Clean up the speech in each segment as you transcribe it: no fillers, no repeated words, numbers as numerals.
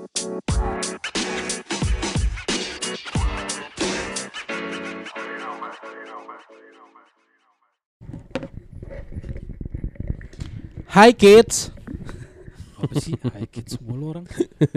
Hi kids. Apa sih hi kids mulu orang?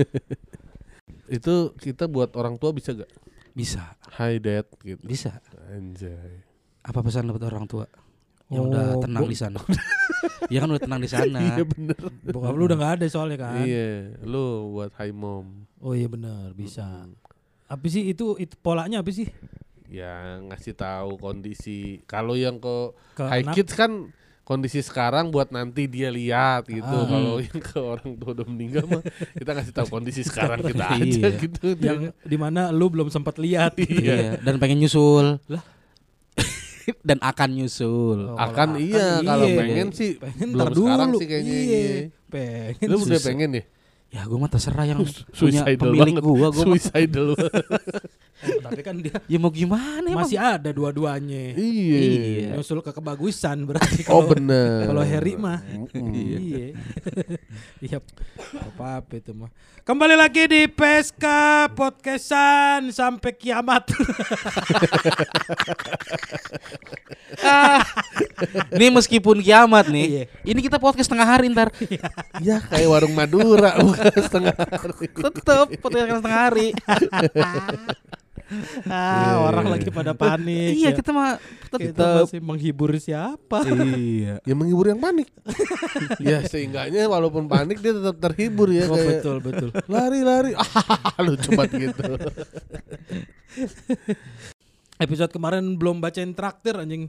Itu kita buat orang tua bisa gak? Bisa. Hi dad gitu. Bisa. Anjay. Apa pesan buat orang tua yang udah tenang di sana? Ya kan udah tenang di sana. Iya bener. Bokap lu udah gak ada soalnya kan. Iya, lu buat hi mom. Oh iya benar, bisa. Apa sih itu polanya apa sih? Ya ngasih tahu kondisi. Kalau yang ke Ke hi anak? kids kan kondisi sekarang buat nanti dia lihat gitu. Kalau yang ke orang tua udah meninggal mah kita ngasih tahu kondisi sekarang kita aja Iya. gitu. Yang dimana lu belum sempat lihat. Iya. Dan pengen nyusul. Lah? Dan akan nyusul. Oh, Akan kalau iya, akan kalau iya. pengen sih Pengen belum ntar dulu. sekarang sih kayaknya. Iya. Pengen. Lu udah susah. pengen ya? Ya gue mah terserah yang punya Suicidal pemilik banget. gue mah. Suicidal. Oh, tapi kan dia Ya mau gimana emang? masih ada dua-duanya. Iya. Nyusul ke kebagusan berarti. Oh kalau- bener. Kalau Harry mah. Iya. Iya. Apa itu mah. Kembali lagi di PSK Podcastan sampai kiamat. Nih meskipun kiamat nih, Iya. ini kita podcast setengah hari ntar. Ya kayak warung Madura bukan setengah hari. Tetep podcast setengah hari. Orang lagi pada panik. Iya ya. kita mah Kita tetep. masih menghibur siapa? Iya. Ya menghibur yang panik. Ya seenggaknya walaupun panik dia tetap terhibur ya. Oh, Kayak betul. lari-lari. Lucu banget gitu. Episode kemarin belum bacain traktir anjing.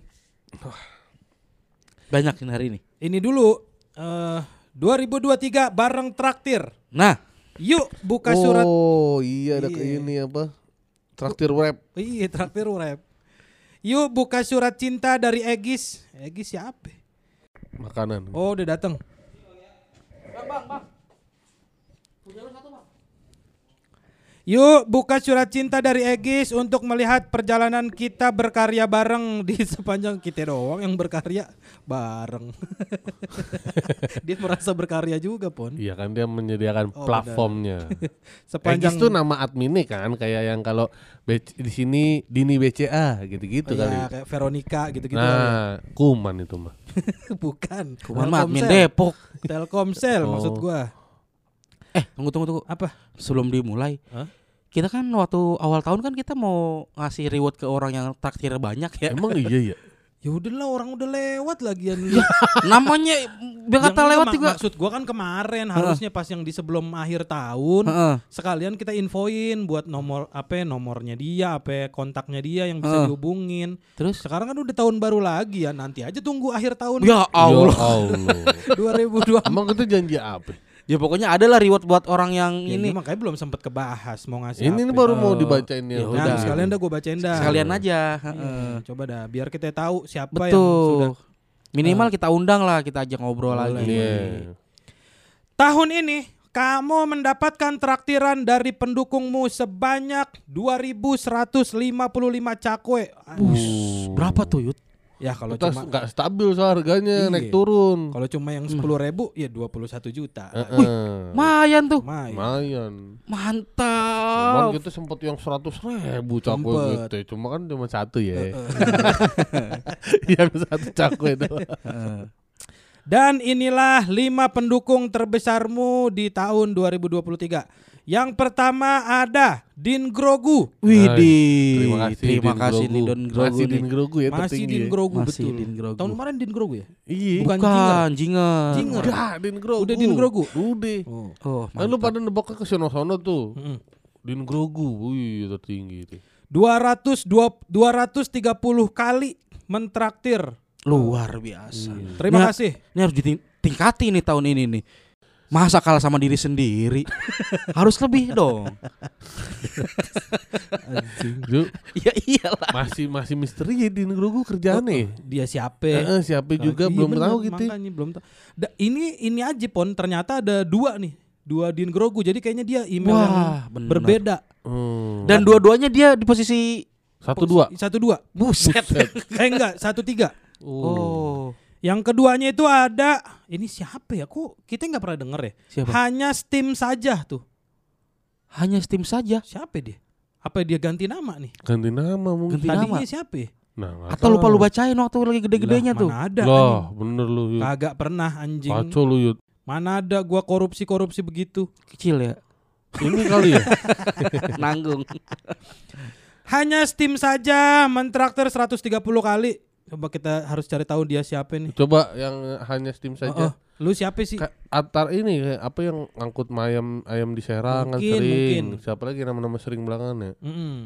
Banyak ini hari ini. Ini dulu 2023 bareng traktir. Nah, Yuk buka surat. Oh iya ada Iya. ini apa? Traktir web. Iya, traktir rap. Yuk buka surat cinta dari Egis. Egis siapa? Makanan. Oh, udah datang. Yuk buka surat cinta dari Egis untuk melihat perjalanan kita berkarya bareng di sepanjang kita doang yang berkarya bareng. Dia merasa berkarya juga, Pon. Iya kan dia menyediakan Oh, platformnya. Sepanjang Egis tuh nama adminnya kan kayak yang kalau di sini Dini BCA gitu-gitu oh, kali. ya, kayak Veronica gitu-gitu. Nah, kuman itu mah. Bukan. kuman mah admin Telkomsel. Depok. Telkomsel Oh. maksud gua. Tunggu. Apa? Sebelum dimulai, Hah? kita kan waktu awal tahun kan kita mau ngasih reward ke orang yang traktir banyak ya. Emang iya ya. Ya udahlah, orang udah lewat lagian. Namanya biar kata Yang lewat enggak, juga. maksud gua kan kemarin harusnya pas yang di sebelum akhir tahun Heeh. sekalian kita infoin buat nomornya dia, kontaknya dia yang bisa dihubungin. Terus? Sekarang kan udah tahun baru lagi ya, nanti aja tunggu akhir tahun Ya Ya Allah. Allah. 2020. Emang itu janji apa? Ya pokoknya ada lah reward buat orang yang Ya, ini. ini makanya belum sempat kebahas mau ngasih Ini apa. baru mau Oh. dibacain ya. Ya Nah, udah. sekalian dah gue bacain dah. Sekalian aja. Iya, Heeh. coba dah biar kita tahu siapa yang sudah. Betul. Minimal kita undang lah, kita ajak ngobrol Boleh. lagi. Iya. Tahun ini kamu mendapatkan traktiran dari pendukungmu sebanyak 2.155 cakwe. Berapa tuh, Yud? Ya kalau Kita cuma nggak stabil so harganya Iya. naik turun. kalau cuma yang 10.000 ya 21 juta. Lumayan tuh. Lumayan. Cuman Mantap. kita sempet yang 100.000 cakwe Sempet. gitu. Cuma kan cuma satu ya. Yang satu cakwe doang. Dan inilah 5 pendukung terbesarmu di tahun 2023. Yang pertama ada Din Grogu. Widih. Terima kasih nih Don Grogu. Masih nih. Din Grogu ya Masih tertinggi Din ya. Grogu Masih betul. Din Grogu. Tahun kemarin Din Grogu ya? Iya. Bukan Bukan Jinger. Jinger. Udah Din Grogu. Udah Din Grogu? Udah. Oh. Oh, Kan lu mantap. pada nebaknya ke sono-sono tuh. Mm-mm. Din Grogu. Wih tertinggi itu. 230 kali mentraktir. Luar biasa. Terima Ini- kasih. Ini harus ditingkati nih tahun ini nih. Masa kalah sama diri sendiri? Harus lebih dong. Lu Ya iyalah. masih misteri ya Din Grogu kerjaannya. Dia siapa? Siapa juga Iya, belum bener, tahu gitu. Makanya belum tahu. Ini aja Pon, ternyata ada 2 nih. 2 Din Grogu. Jadi kayaknya dia email Wah, yang bener. berbeda. Dan dua-duanya dia di posisi 1-2. 1-2. buset. Enggak, 1-3. Oh. Yang keduanya itu ada, ini siapa ya? Kok kita nggak pernah denger ya? Siapa? Hanya Steam saja tuh. Hanya Steam saja. Siapa dia? Apa dia ganti nama nih? Ganti nama mungkin. Ganti Tadinya nama. siapa? Nah, nggak Atau lupa tahu. lu bacain waktu lagi gede-gedenya Lah, tuh. Mana ada Lah, anjing. bener lu Yud. Kagak pernah anjing. Kacau lu Yud. Mana ada gua korupsi begitu. Kecil ya. Ini kali ya. Nanggung. Hanya Steam saja mentraktir 130 kali. Coba kita harus cari tahu dia siapa nih. Coba yang hanya Steam saja. Lu siapa sih? Antar ini kayak apa yang ngangkut ayam di Serang kan Mungkin, sering. mungkin. Siapa lagi nama-nama sering belakangan ya?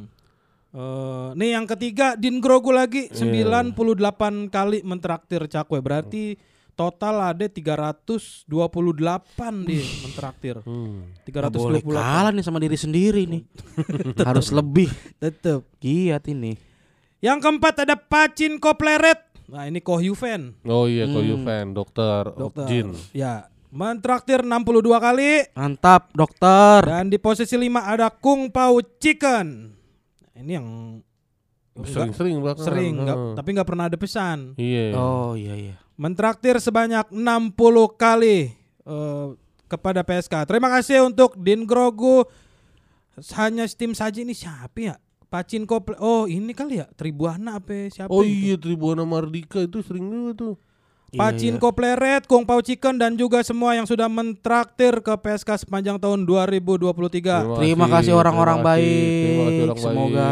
Nih yang ketiga Din Grogu lagi Iya. 98 kali mentraktir cakwe. Berarti total ada 328 dia mentraktir. Nggak boleh 328. kalah nih sama diri sendiri nih. Harus lebih. Tetep. Giat ini. Yang keempat ada Pacin Kopleret. Nah ini Kohyu fan. Oh iya, Koyu fan, dokter Jin. Ya, mentraktir 62 kali. Mantap dokter. Dan di posisi 5 ada Kung Pao Chicken. Nah, ini yang Sering-sering belakangan. sering, tapi nggak pernah ada pesan. Iya. Oh iya. Mentraktir sebanyak 60 kali kepada PSK. Terima kasih untuk Din Grogu. Hanya Steam saja ini siapa ya? Pacin Kople. Oh ini kali ya Tribuana apa siapa? Oh itu? iya, Tribuana Mardika itu sering juga tuh. Pacin Kopleret, Kung Pao Chicken dan juga semua yang sudah mentraktir ke PSK sepanjang tahun 2023. Terima kasih orang-orang terima kasih. Terima kasih baik. orang Semoga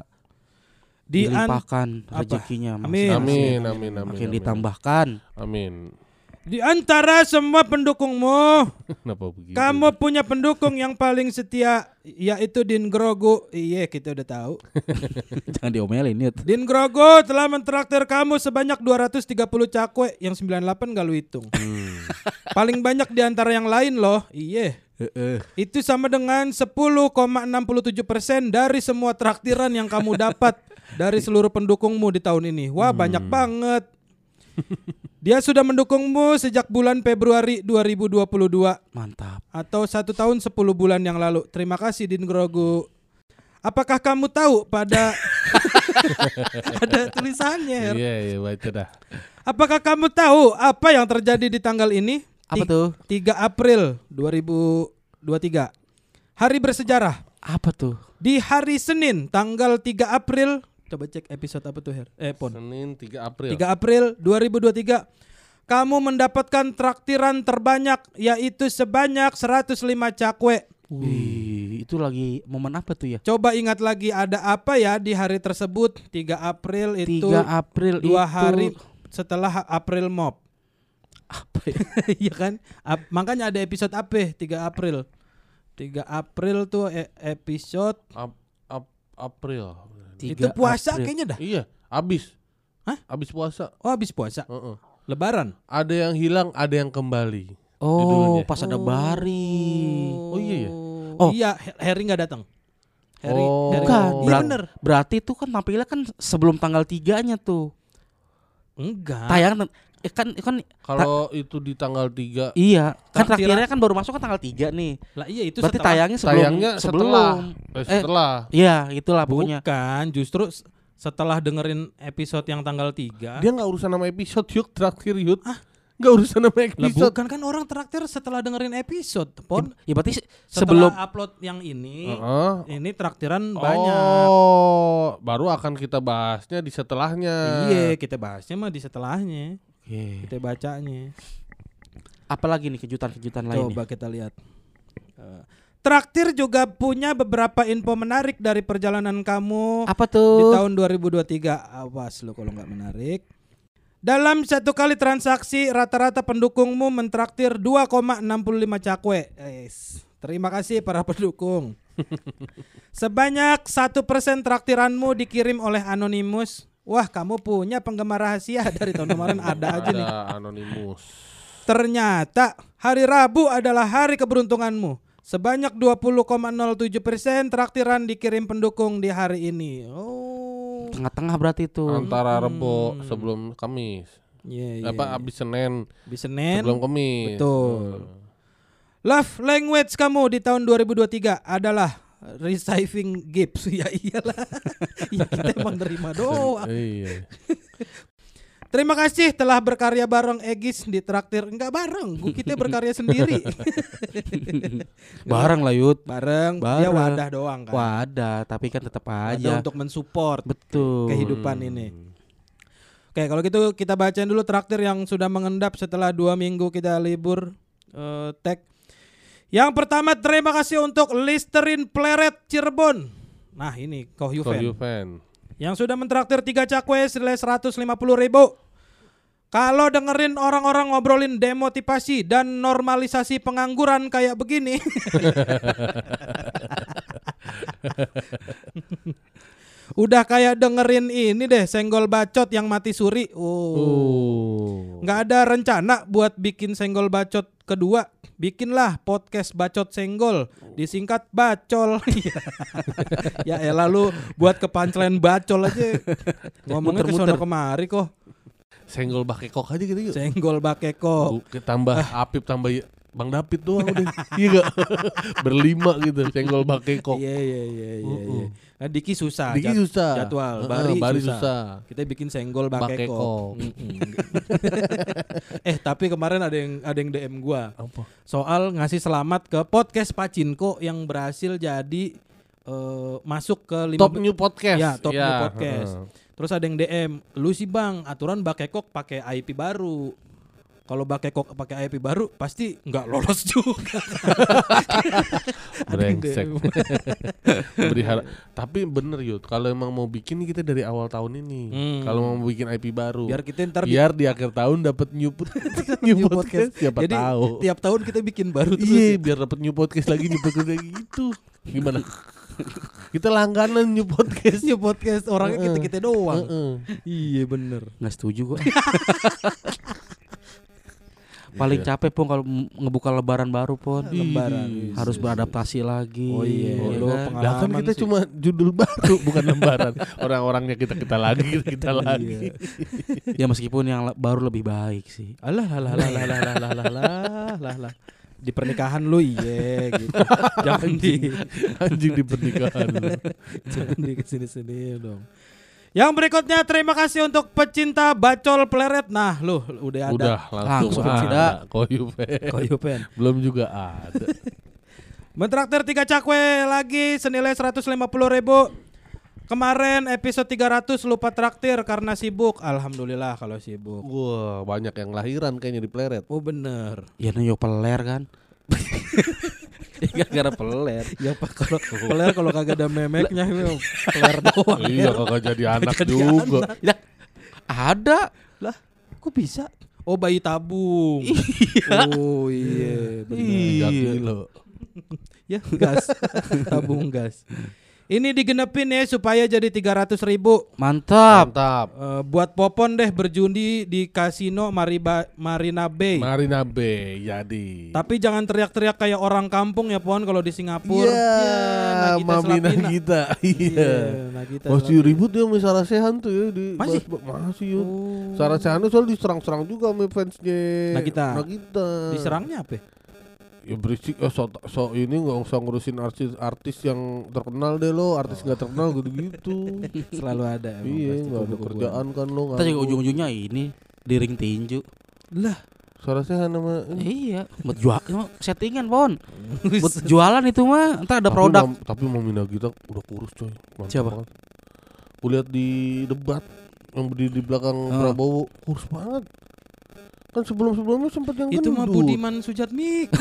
dilimpahkan Apa? rezekinya. Amin. Amin. Makin ditambahkan. Amin. Di antara semua pendukungmu, Kenapa begitu? kamu punya pendukung yang paling setia, yaitu Din Grogu. Iya, kita udah tahu. Jangan diomelin Yud. Din Grogu telah mentraktir kamu sebanyak 230 cakwe, yang 98 gak lu hitung. Paling banyak di antara yang lain loh. Iya. Itu sama dengan 10,67% dari semua traktiran yang kamu dapat dari seluruh pendukungmu di tahun ini. Wah, banyak banget. Dia sudah mendukungmu sejak bulan Februari 2022 Mantap. atau 1 tahun 10 bulan yang lalu. Terima kasih Din Grogu. Apakah kamu tahu pada ada tulisannya? Iya, baca dah. Apakah kamu tahu apa yang terjadi di tanggal ini? Apa tuh? 3 April 2023. Hari bersejarah. Apa tuh? Di hari Senin tanggal 3 April. Coba cek episode apa tuh Her? Pon. Senin 3 April. 3 April 2023. Kamu mendapatkan traktiran terbanyak, yaitu sebanyak 105 cakwe. Wih, itu lagi momen apa tuh ya? Coba ingat lagi ada apa ya di hari tersebut. 3 April itu 3 April 2 itu hari setelah April Mop. apa ya? Iya kan? Makanya ada episode apa 3 April. 3 April tuh episode April. 3 itu puasa April. kayaknya dah. Iya, habis. Hah? Habis puasa. Oh habis puasa. Heeh. Lebaran. Ada yang hilang, ada yang kembali. Oh, Judulnya. pas ada Bari. Oh, iya ya? Oh. Iya, Harry nggak datang. Harry, Oh. Harry Bukan, iya bener. berarti itu kan tampilnya kan sebelum tanggal 3-nya tuh. Enggak. Tayangan kan Kalau itu di tanggal 3. iya, kan Traktiran- terakhirnya kan baru masuk kan tanggal 3 nih. Lah iya itu Berarti setelah. tayangnya sebelum Tayangnya setelah. Setelah. Iya, itulah pokoknya. Bukan, justru setelah dengerin episode yang tanggal 3. Dia nggak urusan nama episode yuk, terakhir yuk. Nggak urusan nama Lah episode. bukan kan orang traktir setelah dengerin episode. Pon. Ya berarti Setelah sebelum upload yang ini, Heeh. ini traktiran banyak. Oh, baru akan kita bahasnya di setelahnya. Iya, kita bahasnya mah di setelahnya. Oke. Kita bacanya. Apalagi nih kejutan-kejutan lain Coba kita lihat. Traktir juga punya beberapa info menarik dari perjalanan kamu Apa di tuh? tahun 2023. Awas lu kalau nggak menarik. Dalam satu kali transaksi, rata-rata pendukungmu mentraktir 2,65 cakwe. Terima kasih para pendukung. Sebanyak 1% traktiranmu dikirim oleh Anonymous. Wah, kamu punya penggemar rahasia dari tahun kemarin ada aja nih. Ada Anonymous. Ternyata hari Rabu adalah hari keberuntunganmu. Sebanyak 20,07% traktiran dikirim pendukung di hari ini. Oh. Tengah-tengah berarti itu. Antara Rebo sebelum Kamis. Iya, Apa abis Senin Di Senin. sebelum Kamis. Betul. Love language kamu di tahun 2023 adalah receiving gifts. Ya iyalah. Ya kita emang nerima doang. Iya. Terima kasih telah berkarya bareng Egis di traktir. Enggak bareng, kita berkarya sendiri. Bareng lah Yud. Bareng, dia wadah doang kan. Wadah, tapi kan tetap aja Wadah untuk mensupport betul kehidupan ini. Oke, kalau gitu kita bacain dulu traktir yang sudah mengendap setelah 2 minggu kita libur tag. Yang pertama, terima kasih untuk Listerin Pleret Cirebon. Nah ini Kohyufen yang sudah mentraktir 3 cakwe senilai 150.000. Kalau dengerin orang-orang ngobrolin demotivasi dan normalisasi pengangguran kayak begini udah kayak dengerin ini deh, senggol bacot yang mati suri. Nggak ada rencana buat bikin senggol bacot kedua. Bikinlah podcast bacot senggol, disingkat bacol. Ya elah lu buat ke punchline bacol aja. Ngomongnya kesono kemari kok. Senggol bakekok aja gitu yuk. Senggol bakekok. Tambah Apip tambah Bang David doang udah. Iya gak? Berlima gitu senggol bakekok. Iya. Nah, Diki susah. Diki susah. Jadwal. Bari susah. Kita bikin senggol bakekok. Tapi kemarin ada yang DM gua. Apa? Soal ngasih selamat ke podcast Pacinko yang berhasil jadi masuk ke Top New Podcast. Ya, Top New Podcast. Terus ada yang DM, lu sih Bang, aturan bakekok pakai IP baru. Kalau bakekok pakai IP baru pasti nggak lolos juga. Brengsek. Tapi bener Yud, kalau emang mau bikin kita dari awal tahun ini. Kalau mau bikin IP baru. Biar kita ntar biar di akhir tahun dapat new podcast. Siapa jadi, tahu. Tiap tahun kita bikin baru terus. Iya, biar dapat new podcast lagi gitu. Gimana? Kita langganan new podcast orangnya kita doang. Iya bener. Nggak setuju gua. Paling capek Pon kalau ngebuka lebaran baru Pon. Lebaran harus beradaptasi lagi. Oh iya. Kan kita sih. cuma judul baru bukan lembaran. Orang-orangnya kita lagi. Ya meskipun yang baru lebih baik sih. Alah. Di pernikahan lu iya gitu. Jangan anjing di pernikahan lu. Jangan di kesini-sini dong. Yang berikutnya terima kasih untuk pecinta bacol pleret. Nah, lu udah ada. Langsung ada. Kohyufen. Belum juga ada. Mentraktir 3 cakwe lagi senilai 150.000. Kemarin episode 300 lupa traktir karena sibuk. Alhamdulillah kalau sibuk. Wah, banyak yang lahiran kayaknya di pleret. Oh bener. Ya nyo peler kan. Gara-gara peler. Ya Pak, kalau peler kalau kagak ada memeknya peler doang. Iya, kagak jadi anak juga. Ya, ada. Lah, kok bisa? Oh, bayi tabung. Iya. Oh iya, benar. Iya. Ya, gas. Tabung gas. Ini digenepin ya supaya jadi 300.000. Mantap. Buat Popon deh berjudi di kasino Marina Bay. Marina Bay, jadi. Tapi jangan teriak-teriak kayak orang kampung ya Pon kalau di Singapura. Iya, Mami Nagita. Iya. Masih ribut ya sama Sarasehan tuh ya di Masih ya. Sarasehan soalnya diserang-serang juga sama fansnya Nagita. Diserangnya Diserangnya apa? Ya berisik, so ini nggak usah ngurusin artis yang terkenal deh lo, artis nggak terkenal gitu. Selalu ada. Iya, nggak ada kerjaan kan lo. Kita juga ujung-ujungnya ini di ring tinju. Lah, Sarasehan nama. Iya, buat jual settingan Pon. Buat jualan itu mah, entar ada produk. Tapi Mami Nagita udah kurus coy. Mantap. Siapa? Banget. Kulihat di debat yang berdiri di belakang Prabowo, kurus banget. Kan sebelum-sebelumnya sempat yang itu mah gendut. Budiman Sujatmiko.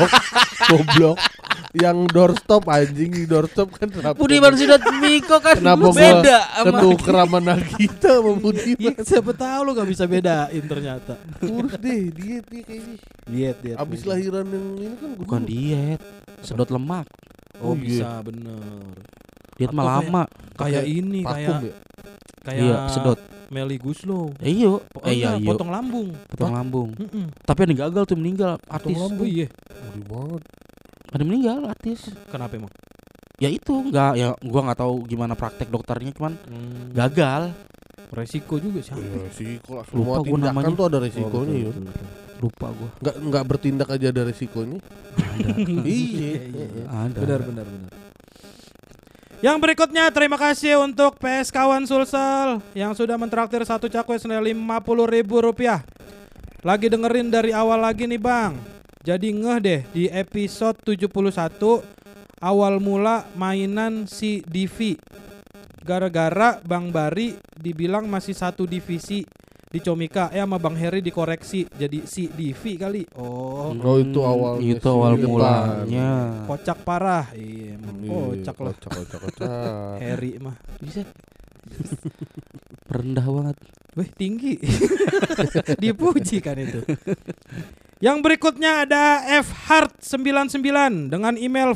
Goblok. Yang doorstop anjing, di doorstop kan kenapa? Budiman Sujatmiko kan kenapa beda sama ketuker sama Nagita sama Budiman. Siapa tahu lu gak bisa bedain ternyata. Kurus deh, diet dia kayaknya. Diet. Abis lahiran yang ini kan bukan diet, sedot lemak. Oh iya. bisa bener. Diet mah lama. Kayak ini vakum ya? Kayak iya, sedot. Meli Guslow. Iya. Potong lambung. Potong lambung. Tapi ada yang gagal tuh meninggal artis. Oh iya. Ngeri banget. Ada meninggal artis. Kenapa emang? Ya itu gua nggak tahu gimana praktek dokternya cuman gagal. Resiko juga sih. Resiko lah. Lupa Semua gua tindakan namanya. tuh ada resikonya ya. Lupa gua. Nggak bertindak aja ada resikonya. Ada. Iya. Ada. Benar. Yang berikutnya terima kasih untuk PS Kawan Sulsel yang sudah mentraktir satu cakwe senilai Rp50.000. Lagi dengerin dari awal lagi nih Bang. Jadi ngeh deh di episode 71 awal mula mainan si Divi. Gara-gara Bang Bari dibilang masih satu divisi di Comika, sama Bang Heri dikoreksi jadi si Divi kali. Oh, itu awalnya. Itu awal sih. mulanya. kocak parah. Iya, emang kocak lah. Kocak. Heri mah. Bisa. Rendah banget. Wih, tinggi. Dipuji kan itu. Yang berikutnya ada fhart99 dengan email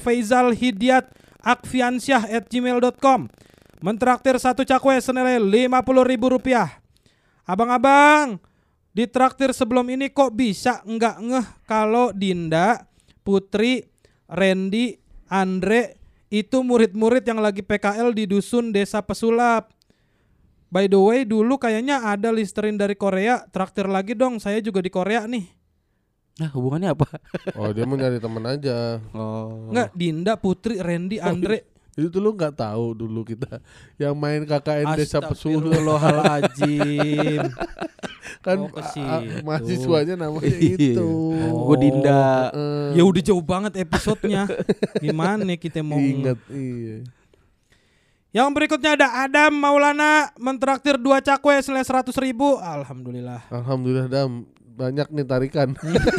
faizalhidyat@akfiansyah@gmail.com. Mentraktir satu cakwe senilai Rp50.000. Abang-abang, ditraktir sebelum ini kok bisa nggak ngeh kalau Dinda, Putri, Randy, Andre itu murid-murid yang lagi PKL di dusun desa Pesulap. By the way, dulu kayaknya ada Listerin dari Korea. Traktir lagi dong, saya juga di Korea nih. Nah, hubungannya apa? Oh, dia mau nyari teman aja. Oh. Enggak, Dinda, Putri, Randy, Andre. Itu lu nggak tahu dulu kita yang main KKN Desa Pesulap. Astagfirullahaladzim. Kan Oh, ke situ. mahasiswanya namanya Iya. itu. Gue Dinda. Ya udah jauh banget episodenya. Gimana kita mau Ingat, iya. Yang berikutnya ada Adam Maulana mentraktir 2 cakwe senilai Rp100.000. Alhamdulillah. Alhamdulillah Dam, banyak nih tarikan.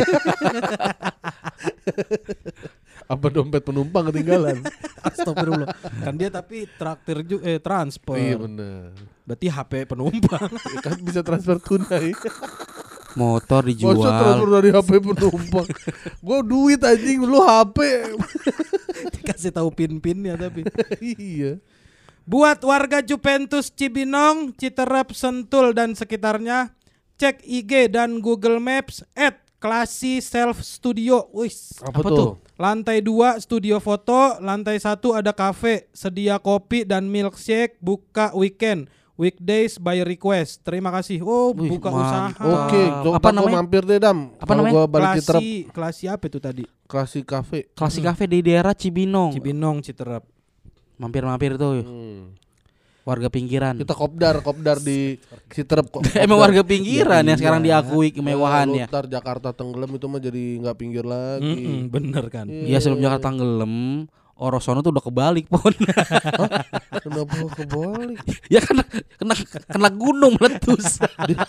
Apa dompet penumpang ketinggalan? Astagfirullah. Kan dia tapi traktir juga transfer. Iya benar. Berarti HP penumpang. Kan bisa transfer tunai. Motor Masa dijual. transfer dari HP penumpang? Gua duit anjing, lu HP. Dikasih tahu pin-pinnya tapi. Iya. Buat warga Juventus Cibinong, Citerep, Sentul dan sekitarnya, cek IG dan Google Maps @Klasi Self Studio. Wis. Apa tuh? Lantai 2 studio foto, lantai 1 ada kafe, sedia kopi dan milkshake, buka weekend, weekdays by request. Terima kasih. Oh, Wih, buka mantap. usaha. Oke, Apa coba gua namanya? mampir deh Dam. Apa Kalau namanya? gua balik Citerep, Klasi apa itu tadi? Klasi Cafe. Klasik Cafe di daerah Cibinong. Cibinong, Citerep. Mampir-mampir tuh. Warga pinggiran. Kita kopdar di Citerep. Emang warga pinggiran Ya, yang sekarang iya. diakui kemewahannya. Ntar Jakarta tenggelam itu mah jadi nggak pinggir lagi. Bener kan? Iya, sebelum Jakarta tenggelam, Orosono tuh udah kebalik pon. Kenapa kebalik? Ya kena gunung meletus.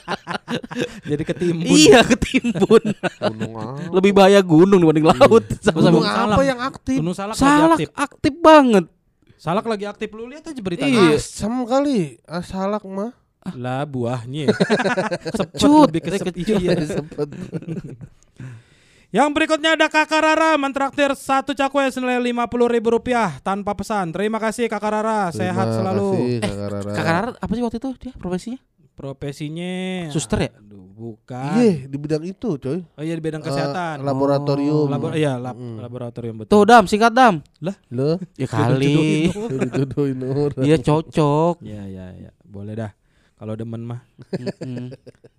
Jadi ketimbun. Iya, ketimbun. Gunung apa? Lebih bahaya gunung dibanding laut. Gunung Sama-sama. apa yang aktif? Gunung Salak lagi Salak aktif. aktif banget. Salak lagi aktif, lu lihat aja beritanya. Iya. Asam kali. Salak mah. Lah buahnya. Sepet Kecut. lebih ke sepet. Kecut. Iya. Sempet. Yang berikutnya ada Kakak Rara mentraktir satu cakwe senilai Rp50.000 tanpa pesan. Terima kasih Kakak Rara, sehat selalu. Kakak Rara apa sih waktu itu dia profesinya? Profesinya Suster ya? Aduh, bukan. Iya, di bidang itu, coy. Oh iya di bidang kesehatan. Laboratorium. Laboratorium betul. Tuh Dam, singkat Dam. Loh, Ya kali. dituduhin orang. Iya cocok. Ya, boleh dah. Kalau demen mah. Mm-mm.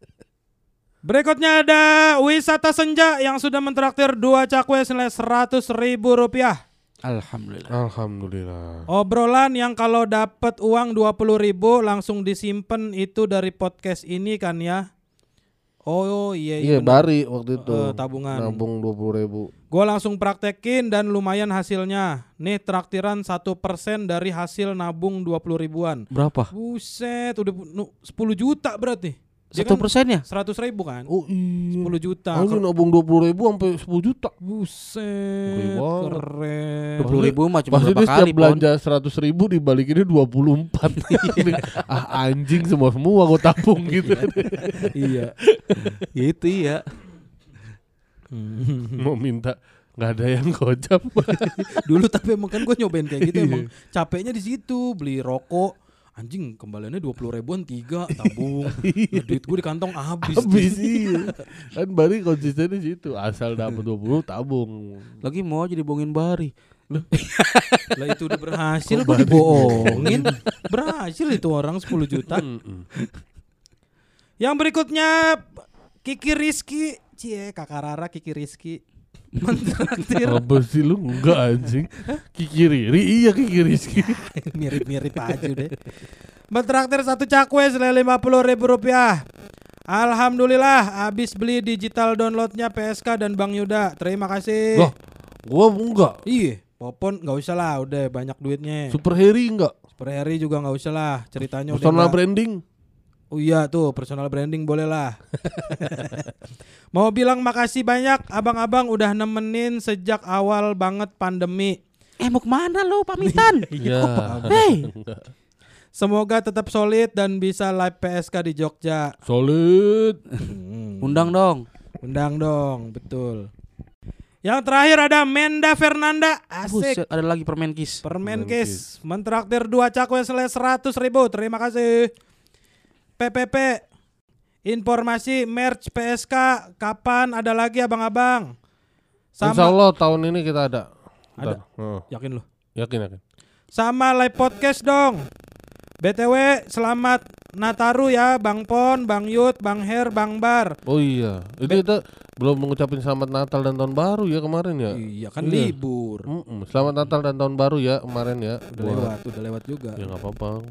Berikutnya ada Wisata Senja yang sudah mentraktir 2 cakwe senilai Rp100.000. Alhamdulillah. Alhamdulillah. Obrolan yang kalau dapat uang 20.000 langsung disimpan itu dari podcast ini kan ya. Oh iya Iya, benar. Bari waktu itu. Tabungan. Nabung 20.000. Gue langsung praktekin dan lumayan hasilnya. Nih traktiran 1% dari hasil nabung 20.000-an. Berapa? Buset, udah 10 juta berarti. Dia 1%-nya? kan 100.000 kan? Oh iya. 10 juta. Anjing nabung 20.000 sampai 10 juta. Buset, Gede banget. keren. 20.000 mah cuma Pasti berapa dia setiap kali Pon? belanja 100.000 dibalikinnya 24. Anjing semua gue tabung gitu. Iya. Itu iya. Mau minta nggak ada yang gojap. Dulu tapi emang kan gue nyobain kayak gitu emang capeknya di situ beli rokok. Anjing kembaliannya 20.000-an 3 tabung. Nah, duit gue di kantong habis. Habis iya. Kan Bari konsisten di situ. Asal dapat 20 tabung. Lagi mau aja dibohongin Bari. Lah itu udah berhasil gue dibohongin. Berhasil itu orang 10 juta. Yang berikutnya Kiki Rizky. Cie Kakak Rara Kiki Rizky. Mentraktir. Apa sih lu enggak anjing? Kiki Riri, iya Kiki Rizky. Mirip-mirip aja deh. Mentraktir satu cakwe senilai Rp50.000. Alhamdulillah habis beli digital downloadnya PSK dan Bang Yuda. Terima kasih. Loh, gua enggak. Iya, Popon nggak usah lah, udah banyak duitnya. Super Harry enggak. Super Harry juga nggak usah lah, ceritanya udah Personal nggak- branding. Oh iya tuh, personal branding boleh lah. Mau bilang makasih banyak abang-abang udah nemenin sejak awal banget pandemi. Mau kemana lo pamitan? Iya. Hei, Semoga tetap solid dan bisa live PSK di Jogja. Solid. undang dong. Undang dong, betul. Yang terakhir ada Menda Fernanda. Asik. Buset, ada lagi Permenkis. Permenkes mentraktir 2 cakwe senilai 100.000. Terima kasih. PPP informasi merch PSK kapan ada lagi abang-abang? Insya Allah tahun ini kita ada. Ada. Ntar. Oh, Yakin loh. yakin. Sama live podcast dong. BTW selamat Nataru ya Bang Pon, Bang Yud, Bang Her, Bang Bar. Oh iya, itu kita belum mengucapin selamat Natal dan tahun baru ya kemarin ya. Iya kan Iya. libur. Selamat Natal dan tahun baru ya kemarin ya. Udah lewat juga. Ya nggak apa-apa.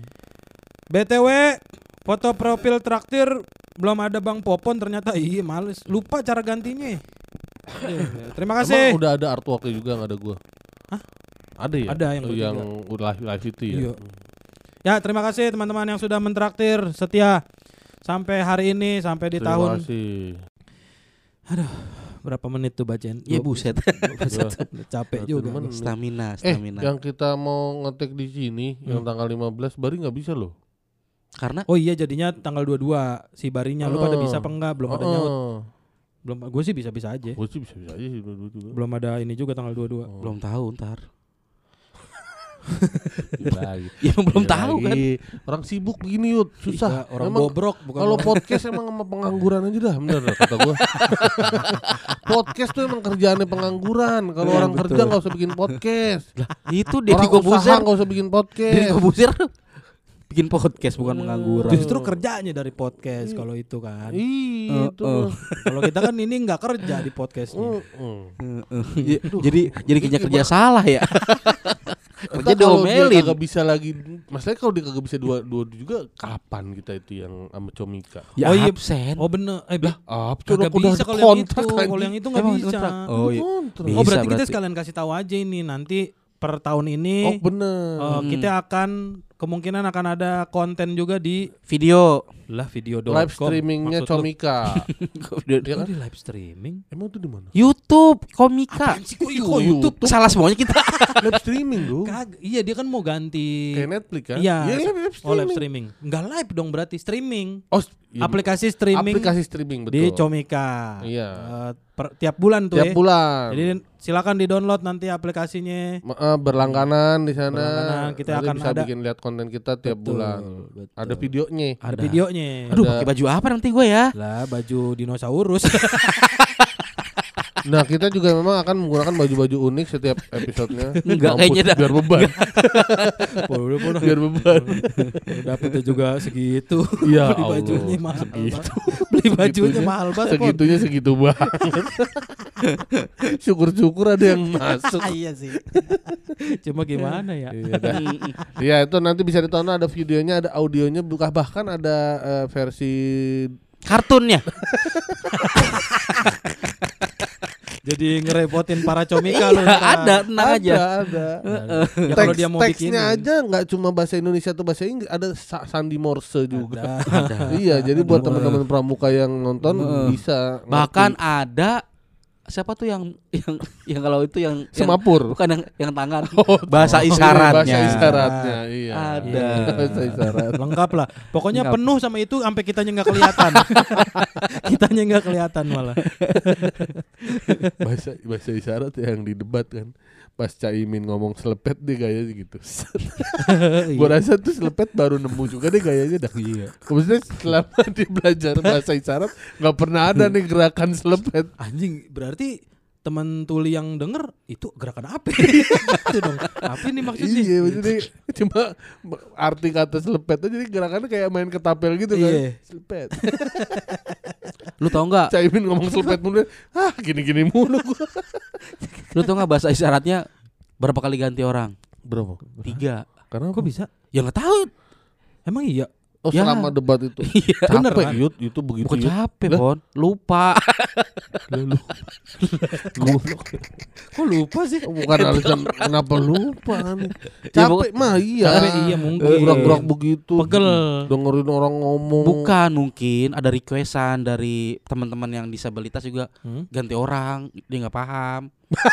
BTW foto profil traktir belum ada Bang Popon ternyata. Iya males, lupa cara gantinya. Terima kasih. Emang udah ada artworknya juga nggak ada gua? Hah? Ada ya? Ada yang live itu ya. Iya. Ya terima kasih teman-teman yang sudah mentraktir setia sampai hari ini, sampai di Terima tahun. kasih. Berapa menit tuh bacain? Ya buset. Capek juga. menit. Stamina. Yang kita mau ngetek di sini yang tanggal 15 Bari nggak bisa loh. Karena Oh iya jadinya tanggal 22 si Barinya. Lu pada bisa apa enggak? Belum ada nyaut. Belum, gue sih bisa-bisa aja. Gue sih bisa aja sih dua juga. Belum ada ini juga tanggal 22. belum tahu ntar. Lagi. Ya belum tahu kan. Orang sibuk begini Yud, susah. Iya, orang Emang bobrok bukan kalau orang- podcast emang sama pengangguran aja dah, bener dah kata gue. Podcast tuh emang kerjaannya pengangguran. Kalau Iya, orang betul. kerja nggak usah bikin podcast. Itu Orang Deddy usaha Kobuzer. nggak usah bikin Deddy podcast. Kobuzer bikin podcast bukan pengangguran. Justru kerjanya dari podcast kalau itu kan. Iya itu. mah. Kalau kita kan ini nggak kerja di podcastnya. Jadi kerja salah ya. Kerja Entar kalau dia diomelin. kagak bisa lagi, masalahnya kalau dia kagak bisa dua juga, kapan kita itu yang sama Comika? Ya Oh iya. absen. Oh bener. Kagak Kagak bisa kalau yang itu. Kalau yang itu nggak Emang bisa. kontrak? Oh iya. Kontrak. Oh berarti Bisa, kita berarti. sekalian kasih tahu aja ini nanti per tahun Oh ini bener. kita akan kemungkinan akan ada konten juga di Video. video.com. Live streamingnya Maksud lu? Comika. Ya Iya kan kan? di live streaming. Emang itu di mana? YouTube, Komika. Kok YouTube? Salah semuanya kita. Live streaming dong. Iya dia kan mau ganti. Kayak Netflix kan? Iya. live Oh live streaming. Enggak live dong berarti streaming. Oh, iya, Aplikasi streaming aplikasi streaming betul. di Comika. Iya. Tiap bulan tuh Tiap ya. bulan. Jadi silakan di-download nanti aplikasinya. Berlangganan di sana. Berlangganan, kita Nanti akan bisa ada. bikin lihat konten kita tiap Betul, bulan. betul. Ada videonya. Ada videonya. Aduh, Ada- pakai baju apa nanti gue ya? Lah baju dinosaurus. Nah, kita juga memang akan menggunakan baju-baju unik setiap episodenya. Enggak, Mampus, kayaknya dah. biar beban. Bodoh. Biar beban. Dapatnya juga segitu. Ya Beli Allah. bajunya mahal. Segitu. Beli bajunya mahal banget. Pon. Segitunya segitu banget. Syukur-syukur ada yang masuk. Iya sih. Cuma gimana ya? Iya, dah. Ya itu nanti bisa ditonton, ada videonya, ada audionya, bahkan ada versi Kartunnya. Jadi ngerepotin para comika lu. Iya, ntar. ada, tenang aja. ada. Ya kalau dia mau bikin Teksnya aja nggak cuma bahasa Indonesia atau bahasa Inggris, ada sandi Morse juga. Iya, jadi buat teman-teman pramuka yang nonton bisa. Bahkan ngerti. ada siapa tuh yang kalau itu yang Semapur. bukan yang tangan Oh, bahasa Bahasa isyaratnya. isyaratnya, iya. Ada. Bahasa isyarat. Lengkap lah. Pokoknya Lengkap. penuh sama itu sampai kitanya nggak kelihatan. Kitanya nggak kelihatan malah. bahasa isyarat yang di debat kan. Pas Caimin ngomong selepet deh gayanya gitu. Gua rasa tuh selepet baru nemu juga deh gayanya dah. Iya. Maksudnya selama dia belajar bahasa isyarat nggak pernah ada nih gerakan selepet. Anjing berarti teman tuli yang denger itu gerakan apa? Itu dong. Apa ini maksudnya? Iya, maksudnya cuma arti kata selepet aja, jadi gerakannya kayak main ketapel gitu kan. Iya. Selepet. Lu tau nggak? Caimin ngomong selepet mulu. Gini-gini mulu gua. Lu tau nggak bahasa isyaratnya berapa kali ganti orang? Berapa? 3. Karena Kok bisa? Ya nggak tahu. Emang iya? Oh, Ya. selama debat itu. Iya. Bener Capek kan? Yud, itu begitu. Bukan Yud. capek, Lah? Pon. Lupa. Kok lupa sih? Bukan alasan kenapa lupa nih. Ya, Capek mah iya. Capek iya mungkin. Gerak-gerak begitu. Pegel. Dengerin orang ngomong. Bukan, mungkin ada requestan dari teman-teman yang disabilitas juga ganti orang, dia nggak paham.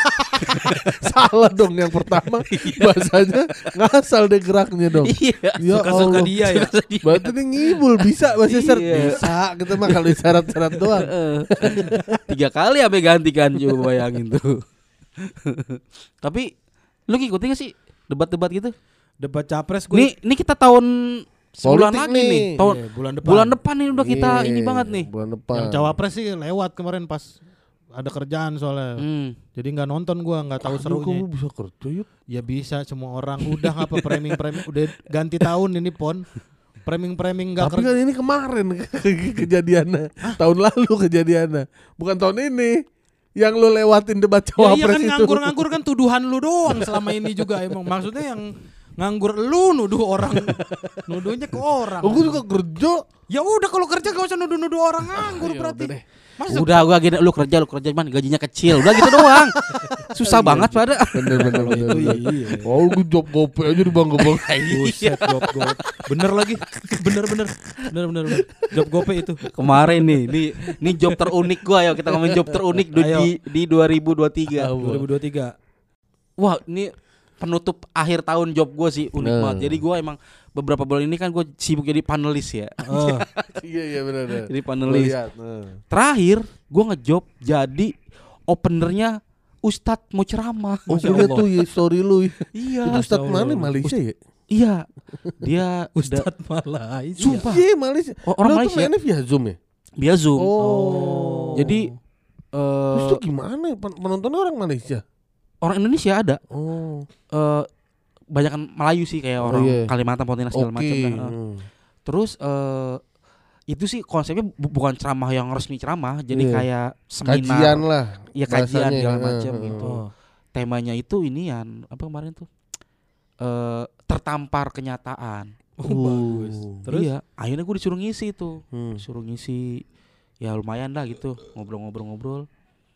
Salah dong yang pertama. Bahasanya ngasal deh geraknya dong. Iya. Ya Suka-suka Allah. dia ya. Berarti dia ngibul bisa bahasa isyarat. Iya. Bisa kita mah kalau isyarat-isyarat doang. 3 kali sampai ganti kan, coba bayangin tuh. Tapi lu ngikutin gak sih debat-debat gitu? Debat capres gue. Ini kita tahun sebulan Politik lagi nih. nih. Tahun Iya, bulan depan. bulan depan nih udah kita Iya, ini banget nih. Bulan depan. Yang cawapres sih lewat kemarin pas ada kerjaan soalnya. Jadi nggak nonton gua, nggak tahu Aduh, serunya. kamu bisa kerja Yud. Ya bisa semua orang. Udah ngapa framing udah ganti tahun ini Pon. Framing nggak Tapi kan ini kemarin kejadiannya. Tahun lalu kejadiannya. Bukan tahun ini. Yang lu lewatin debat Ya iya cawapres kan itu. nganggur-nganggur kan tuduhan lu doang selama ini juga emang. Maksudnya yang nganggur lu nuduh orang. Nuduhnya ke orang. Oh, gue juga kerja. Ya udah kalau kerja gak usah nuduh-nuduh orang nganggur Ya berarti. udah deh. Masa Udah gua gini, lu kerja cuman gajinya kecil. Udah gitu doang. Susah banget pada. Bener. itu iya. Oh, gue job gope aja dibangga-bangga. Buset, job gope. Bener lagi. Bener. Job gope itu. Kemarin nih, ini job terunik gua. Ayo kita ngomongin job terunik Ayo. di 2023. 2023. Wah, ini penutup akhir tahun job gua sih unik Nah. banget. Jadi gua emang beberapa bulan ini kan gua sibuk jadi panelis ya. Oh. Iya benar. Jadi panelis. Lihat. Terakhir gua ngejob jadi openernya Ustadz mau ceramah. Oh, Masya gue liat Allah. tuh ya story lu. Iya. Itu Ustadz Masya mana Allah. Malaysia ya? Iya. Dia Ustadz Malaysia. Sumpah. Iya Malaysia. Orang Lu tuh Malaysia. mainnya via Zoom ya? dia Zoom. Oh. Jadi Terus tuh gimana ya? Penontonnya orang Malaysia? orang Indonesia ada. Oh. Banyakan Melayu sih kayak Oh, orang iya. Kalimantan, Pontianak segala Oke. macam. Terus itu sih konsepnya bukan ceramah yang resmi ceramah, jadi Iya. kayak seminar. Kajian lah. Ya kajian bahasanya. segala macam gitu. Oh. Temanya itu inian apa kemarin tuh? Tertampar kenyataan. Oh, bagus. Terus Iya, akhirnya gue disuruh ngisi tuh. Hmm. Disuruh ngisi. Ya lumayan lah gitu, ngobrol-ngobrol.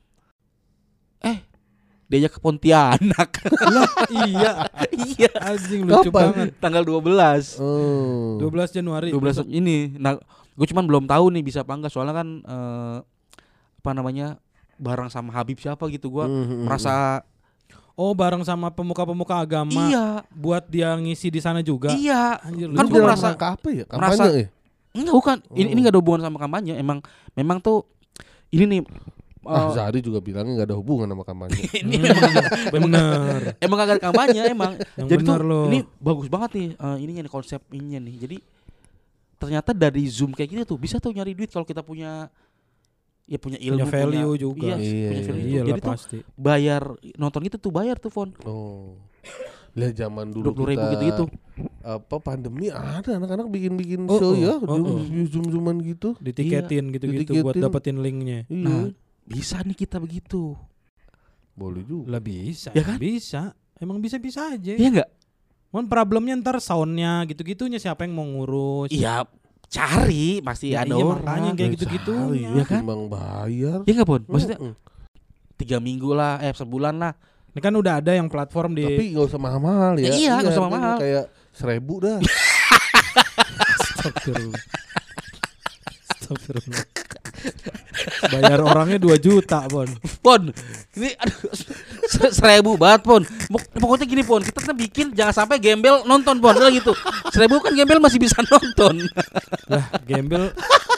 Diajak ke Pontianak. iya. Iya. Anjing lucu Kapan? banget. Tanggal 12. Oh. 12 Januari. 12 ini. Nah, gue cuman belum tahu nih bisa apa enggak soalnya kan apa namanya? Bareng sama Habib siapa gitu gua merasa Oh, bareng sama pemuka-pemuka agama. iya. Buat dia ngisi di sana juga. Iya. Anjir, Kan lucu. gua Dalam merasa rangka apa ya? merasa- Kampanye ya? enggak bukan. Ini enggak ada hubungan sama kampanye. Memang tuh ini nih Zari juga bilangnya gak ada hubungan sama kampanye. ini Bener. emang kagak ada kampanye emang. Yang Jadi tuh bener loh. ini bagus banget nih ininya nih konsep ininya nih. Jadi ternyata dari Zoom kayak gitu tuh bisa tuh nyari duit kalau kita punya ilmu, Punya value juga. Iya, Iya, punya value. Iya Jadi lah tuh pasti. bayar nonton itu tuh bayar tuh Fon. Oh. Lihat zaman dulu 20.000 kita gitu-gitu. apa pandemi ada anak-anak bikin Oh, show oh, ya, oh, zoom-zooman gitu. Ditiketin gitu-gitu buat Ditiketin. dapetin linknya. Iya. Nah, bisa nih kita begitu. Boleh juga. Lah bisa. Ya kan? Bisa. Emang bisa-bisa aja. Iya enggak? Mon problemnya ntar soundnya gitu-gitunya siapa yang mau ngurus? Iya, cari pasti Ya ada iya, orang. makanya kayak gitu-gitu. Iya kan? Timbang bayar. Iya enggak, Pon? Maksudnya Mm-mm. 3 minggu lah, sebulan lah. Ini kan udah ada yang platform di Tapi gak usah mahal-mahal ya. Ya iya, nggak usah kan mahal. Kayak 1.000 dah. Astagfirullah. Astagfirullah. Bayar orangnya 2 juta, Bon. Pon, ini aduh 1.000 banget Pon. Pokoknya gini Pon, kita kan bikin jangan sampai gembel nonton Pon, udah gitu. 1.000 kan gembel masih bisa nonton. Lah, gembel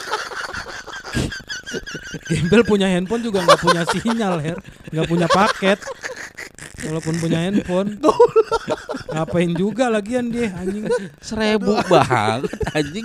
punya handphone juga nggak punya sinyal, nggak punya paket. Walaupun punya handphone, ngapain juga lagian dia anjing. 1.000 banget anjing.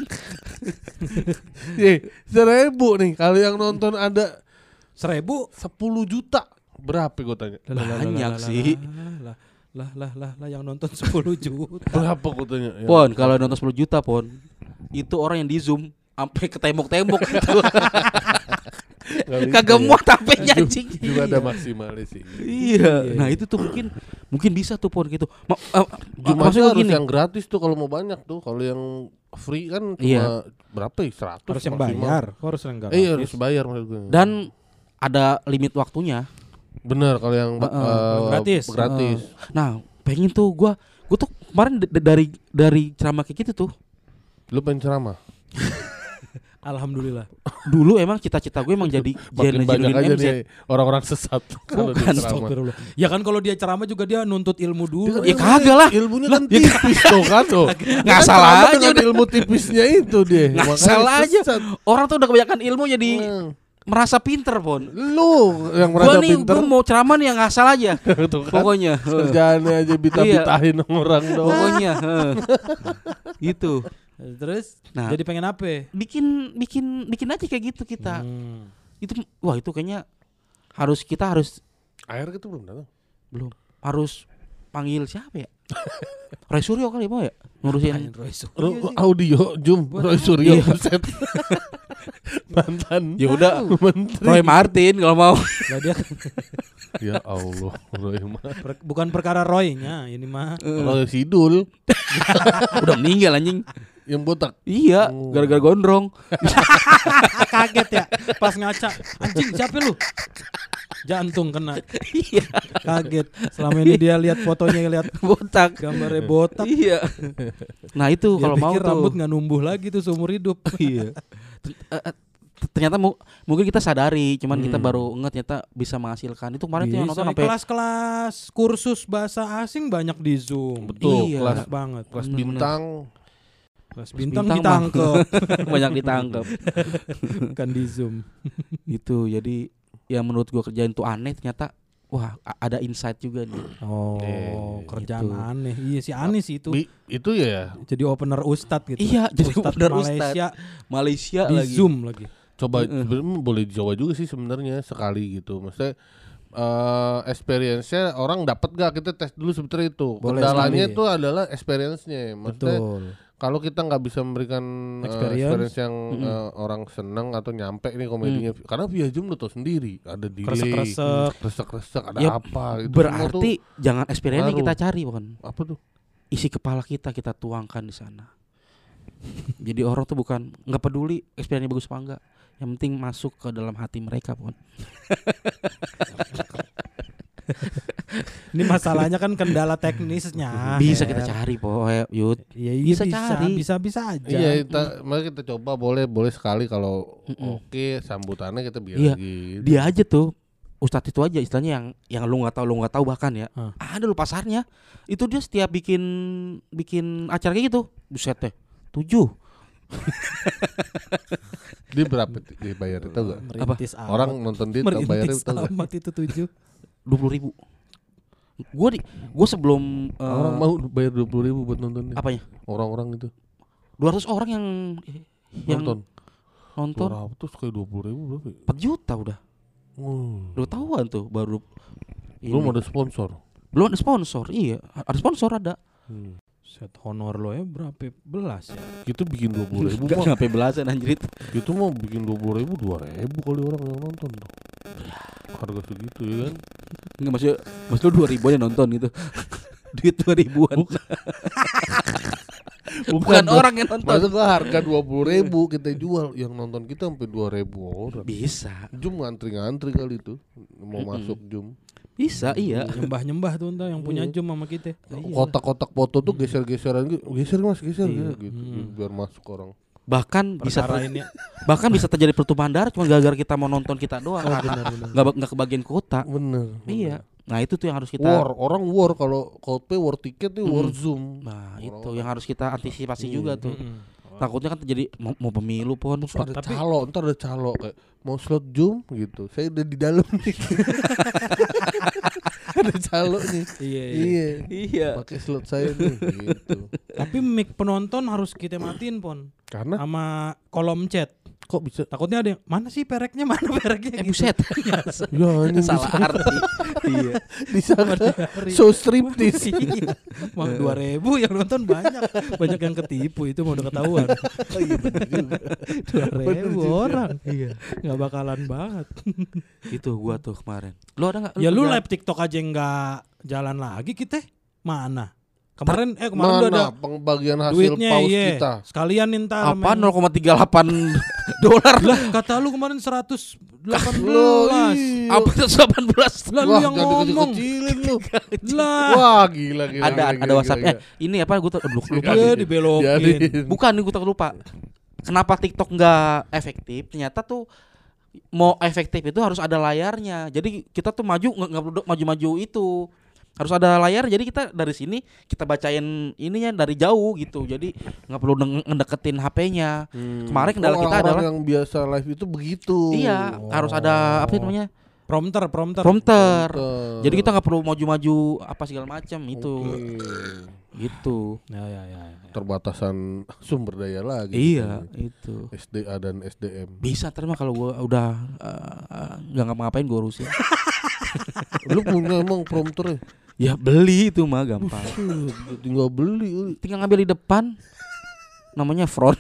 1.000 nih. Kalau yang nonton ada 1.000 10 juta. Berapa gue tanya? Banyak sih. Lah yang nonton 10 juta. Berapa gue tanya? Ya. Pon, kalau nonton 10 juta Pon, itu orang yang di Zoom sampai ke tembok-tembok gitu. Kagak muat HP-nya anjing. Juga ada maksimalnya sih. Iya. Nah, itu tuh mungkin bisa tuh pon gitu. Zoom aja Maksudnya harus gini. yang gratis tuh kalau mau banyak tuh. Kalau yang free kan cuma Iya. berapa ya? 100 Harus yang maksimal. bayar. Harus yang gratis. Iya harus bayar maksud gue. Dan ada limit waktunya. Bener kalau yang gratis. gratis. Nah, pengen tuh gua tuh kemarin dari ceramah kayak gitu tuh. Lu pengen ceramah? Alhamdulillah. Dulu emang cita-cita gue emang jadi Makin banyak aja MZ. nih orang-orang sesat kalau dia Bukan, ceramah. Astagfirullah. Ya kan kalau dia ceramah juga dia nuntut ilmu dulu. Ya kagak lah. Ilmunya kan tipis tuh kan tuh. Nggak Kan salah ceramah aja dengan udah. ilmu tipisnya itu dia. Nggak Makanya salah aja. sesat. Orang tuh udah kebanyakan ilmu jadi Hmm. merasa pinter pon. Lu yang Gua merasa nih pinter gua mau ceramah nih yang ngasal aja. tuh kan. Pokoknya. Kerjaannya aja bita-bitahin orang doang. Pokoknya. Gitu. Terus Nah. jadi pengen apa? Bikin aja kayak gitu kita. Itu itu kayaknya kita harus Air gitu belum datang. belum harus panggil siapa ya? Roy Suryo kali mau ya ngurusin. Audio Zoom Roy Suryo buset. Mantan. Ya udah Menteri. Roy Martin kalau mau. Lah dia kan Ya Allah, Roy bukan perkara Roy-nya, ini mah. Roy Sidul Udah meninggal anjing. yang botak. Iya, gara-gara gondrong. Kaget ya pas ngaca. Anjing siapa lu? Jantung kena. Iya, Kaget. Selama ini dia lihat fotonya, lihat botak. gambarnya botak. Iya. Nah, itu Dia kalau mau pikir tuh. rambut nggak numbuh lagi tuh seumur hidup. Iya. Ternyata mungkin kita sadari, cuman kita baru ingat ternyata bisa menghasilkan. Itu kemarin tuh yang nonton sampai kelas-kelas kursus bahasa asing banyak di Zoom. Betul, Iya. kelas Banget. kelas Bener-bener. bintang. Kelas bintang bintang ditangkep banyak ditangkap. kan di Zoom. Gitu. Jadi yang menurut gua kerjain tuh aneh, ternyata wah ada insight juga nih. Oh, kerjaan gitu. aneh. Iya sih aneh sih itu. Itu ya Jadi opener ustad gitu. Iya, jadi Ustad opener Malaysia Malaysia di lagi. Zoom lagi. coba sebenarnya boleh dicoba juga sih sebenarnya sekali gitu. Maksudnya experience-nya orang dapat gak, kita tes dulu sebenarnya itu. Boleh Kendalanya sekali. itu adalah experience-nya. Maksudnya Betul. kalau kita nggak bisa memberikan Experience. experience yang orang senang atau nyampe nih komedinya, karena via Zoom lo tau sendiri ada delay, kresek-kresek, ada Ya, apa itu Berarti jangan experience ngaruh. kita cari, bukan apa tuh? isi kepala kita tuangkan di sana. Jadi orang tuh bukan nggak peduli experience bagus apa enggak, yang penting masuk ke dalam hati mereka, bukan. Ini masalahnya kan kendala teknisnya. Bisa Her. kita cari, Yud. Ya, Bisa bisa cari. bisa aja. Iya, mari kita coba, boleh sekali kalau oke sambutannya kita biar Iya. lagi. Dia aja tuh Ustadz itu aja istilahnya yang lu nggak tahu bahkan ya. Ada lu pasarnya. Itu dia setiap bikin acara kayak gitu. Buset teh. 7. Dia berapa dibayar itu enggak? Merintis amat. Orang nonton dia bayarnya Merintis tahu enggak? amat itu 7. 20.000. Gue sebelum Orang mau bayar 20.000 buat nonton dia. apanya? Orang-orang itu 200 orang yang nonton 200 kayak 20.000 berapa ya? 4 juta udah. Udah tahuan tuh baru Belum ini. ada sponsor. Belum ada sponsor. Iya, ada sponsor ada. Set honor lo ya berapa belas ya? Kita bikin 20.000 Enggak mah. sampai belasan anjrit. Itu mau bikin 20.000 2.000 kali orang yang nonton tuh. Harga segitu ya kan. Enggak maksud lu 2.000 yang nonton gitu. Duit 2.000-an. Bukan orang yang nonton. Maksud gua harga 20.000 kita jual, yang nonton kita sampai 2.000 orang. Bisa. Zoom ngantri kali itu mau masuk Zoom. Bisa, iya. Nyembah tuh entah yang punya Zoom sama kita. Kotak-kotak foto tuh geser-geseran gitu. Geser Mas, geser ya, gitu. Biar masuk orang. Bahkan Perkara ini bahkan bisa terjadi pertumpahan darah cuma gara-gara kita mau nonton kita doang. Enggak kebagian kota. Bener. Iya. Nah, itu tuh yang harus kita Orang war kalau Coldplay war tiket nih war Zoom. Nah, itu yang harus kita antisipasi juga tuh. Takutnya kan terjadi mau pemilu pun. Ada ntar ada calo kayak mau slot Zoom gitu. Saya udah di dalam nih. Ada calo nih. Iya. Pakai slot saya nih gitu. Tapi mic penonton harus kita matiin pon. Karena Sama kolom chat. Kok bisa? Takutnya ada yang mana sih pereknya, mana pereknya gitu. Buset. Ya ini Salah arti. Iya. disangka show striptease. Iya. Mah 2.000 yang nonton banyak yang ketipu, itu mau udah ketahuan. Oh iya bener juga. 2.000 orang. Iya. Nggak bakalan banget. Itu gua tuh kemarin. Lu ada enggak? Ya lu live TikTok aja nggak jalan lagi kita. Mana? Kemarin udah ada Mana pembagian hasil duitnya, paus iya. kita? Sekalian ntar apa main. 0,38 dolar lah. Lah kata lu kemarin 118. Apa tuh 18? Lah lu Wah, yang jangan ngomong. dikecilin lu. Lah. Wah, gila. Ada WhatsApp-nya. Ini apa gua lupa. Iya dibelokin. Biarin. Bukan, nih gua lupa. Kenapa TikTok nggak efektif? Ternyata tuh mau efektif itu harus ada layarnya. Jadi kita tuh maju nggak perlu maju-maju itu. Harus ada layar, jadi kita dari sini kita bacain ininya dari jauh gitu. Jadi nggak perlu ngedeketin HP-nya. Kemarin kendala kita Orang-orang adalah yang biasa live itu begitu. iya, harus ada apa sih namanya? Prompter. Prompter. Jadi kita nggak perlu maju-maju apa segala macam itu. Gitu. Ya. Terbatasan sumber daya lagi. Iya, itu. SDA dan SDM. Bisa terima kalau gua udah nggak ngapa-ngapain gua urusin. Lu punya emang prompter? Ya beli itu mah gampang. Tinggal beli. Tinggal ngambil di depan. Namanya front.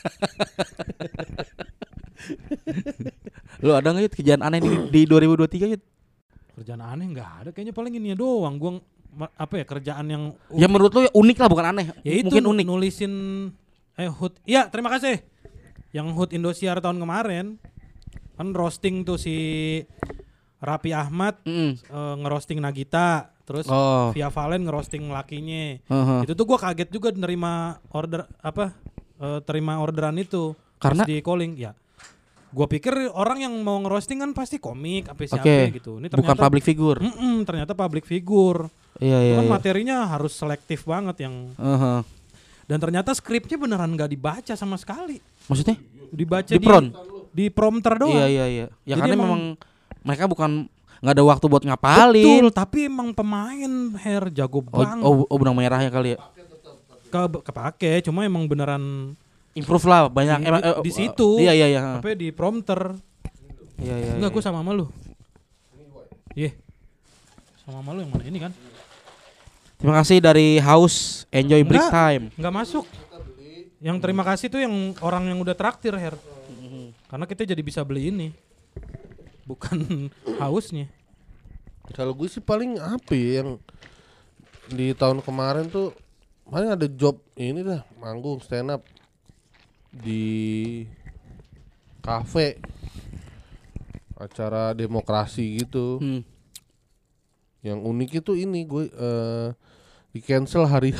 Lu ada nggak Yud, kerjaan aneh di 2023 Yud? Kerjaan aneh nggak ada, kayaknya paling ini doang. Gua apa ya kerjaan yang Ya menurut lu ya unik lah, bukan aneh. ya itu Mungkin unik. nulisin HUT. Iya, terima kasih. Yang HUT Indosiar tahun kemarin kan roasting tuh si Raffi Ahmad ngerosting Nagita, terus Oh. Via Valen ngerosting lakinya. Uh-huh. Itu tuh gua kaget juga nerima order terima orderan itu. Karena? Pas di calling ya. Gua pikir orang yang mau ngerosting kan pasti komik apa siapa Oke. gitu. Ini Bukan ternyata public figure. ternyata public figure. Iya Itu iya. kan Iya. materinya harus selektif banget yang Uh-huh. dan ternyata skripnya beneran nggak dibaca sama sekali. Maksudnya? Dibaca Di prompt? di prompter doang. Iya. Ya Jadi karena emang- memang mereka bukan nggak ada waktu buat ngapalin. Betul, tapi emang pemain jago banget. Oh, benang merahnya kali ya. Kepake, cuma emang beneran Improve lah banyak. di situ. Iya. Apa di prompter. Iya. Enggak, gue sama lu. Iya. Sama lu yang mana ini kan? Terima kasih dari House Enjoy Break Enggak. Time. Enggak masuk. Yang terima kasih tuh yang orang yang udah traktir, Her. Karena kita jadi bisa beli ini. Bukan hausnya. Kalau gue sih paling apa ya yang di tahun kemarin tuh paling ada job ini dah, manggung stand up di kafe, acara demokrasi gitu. Yang unik itu ini gue di cancel hari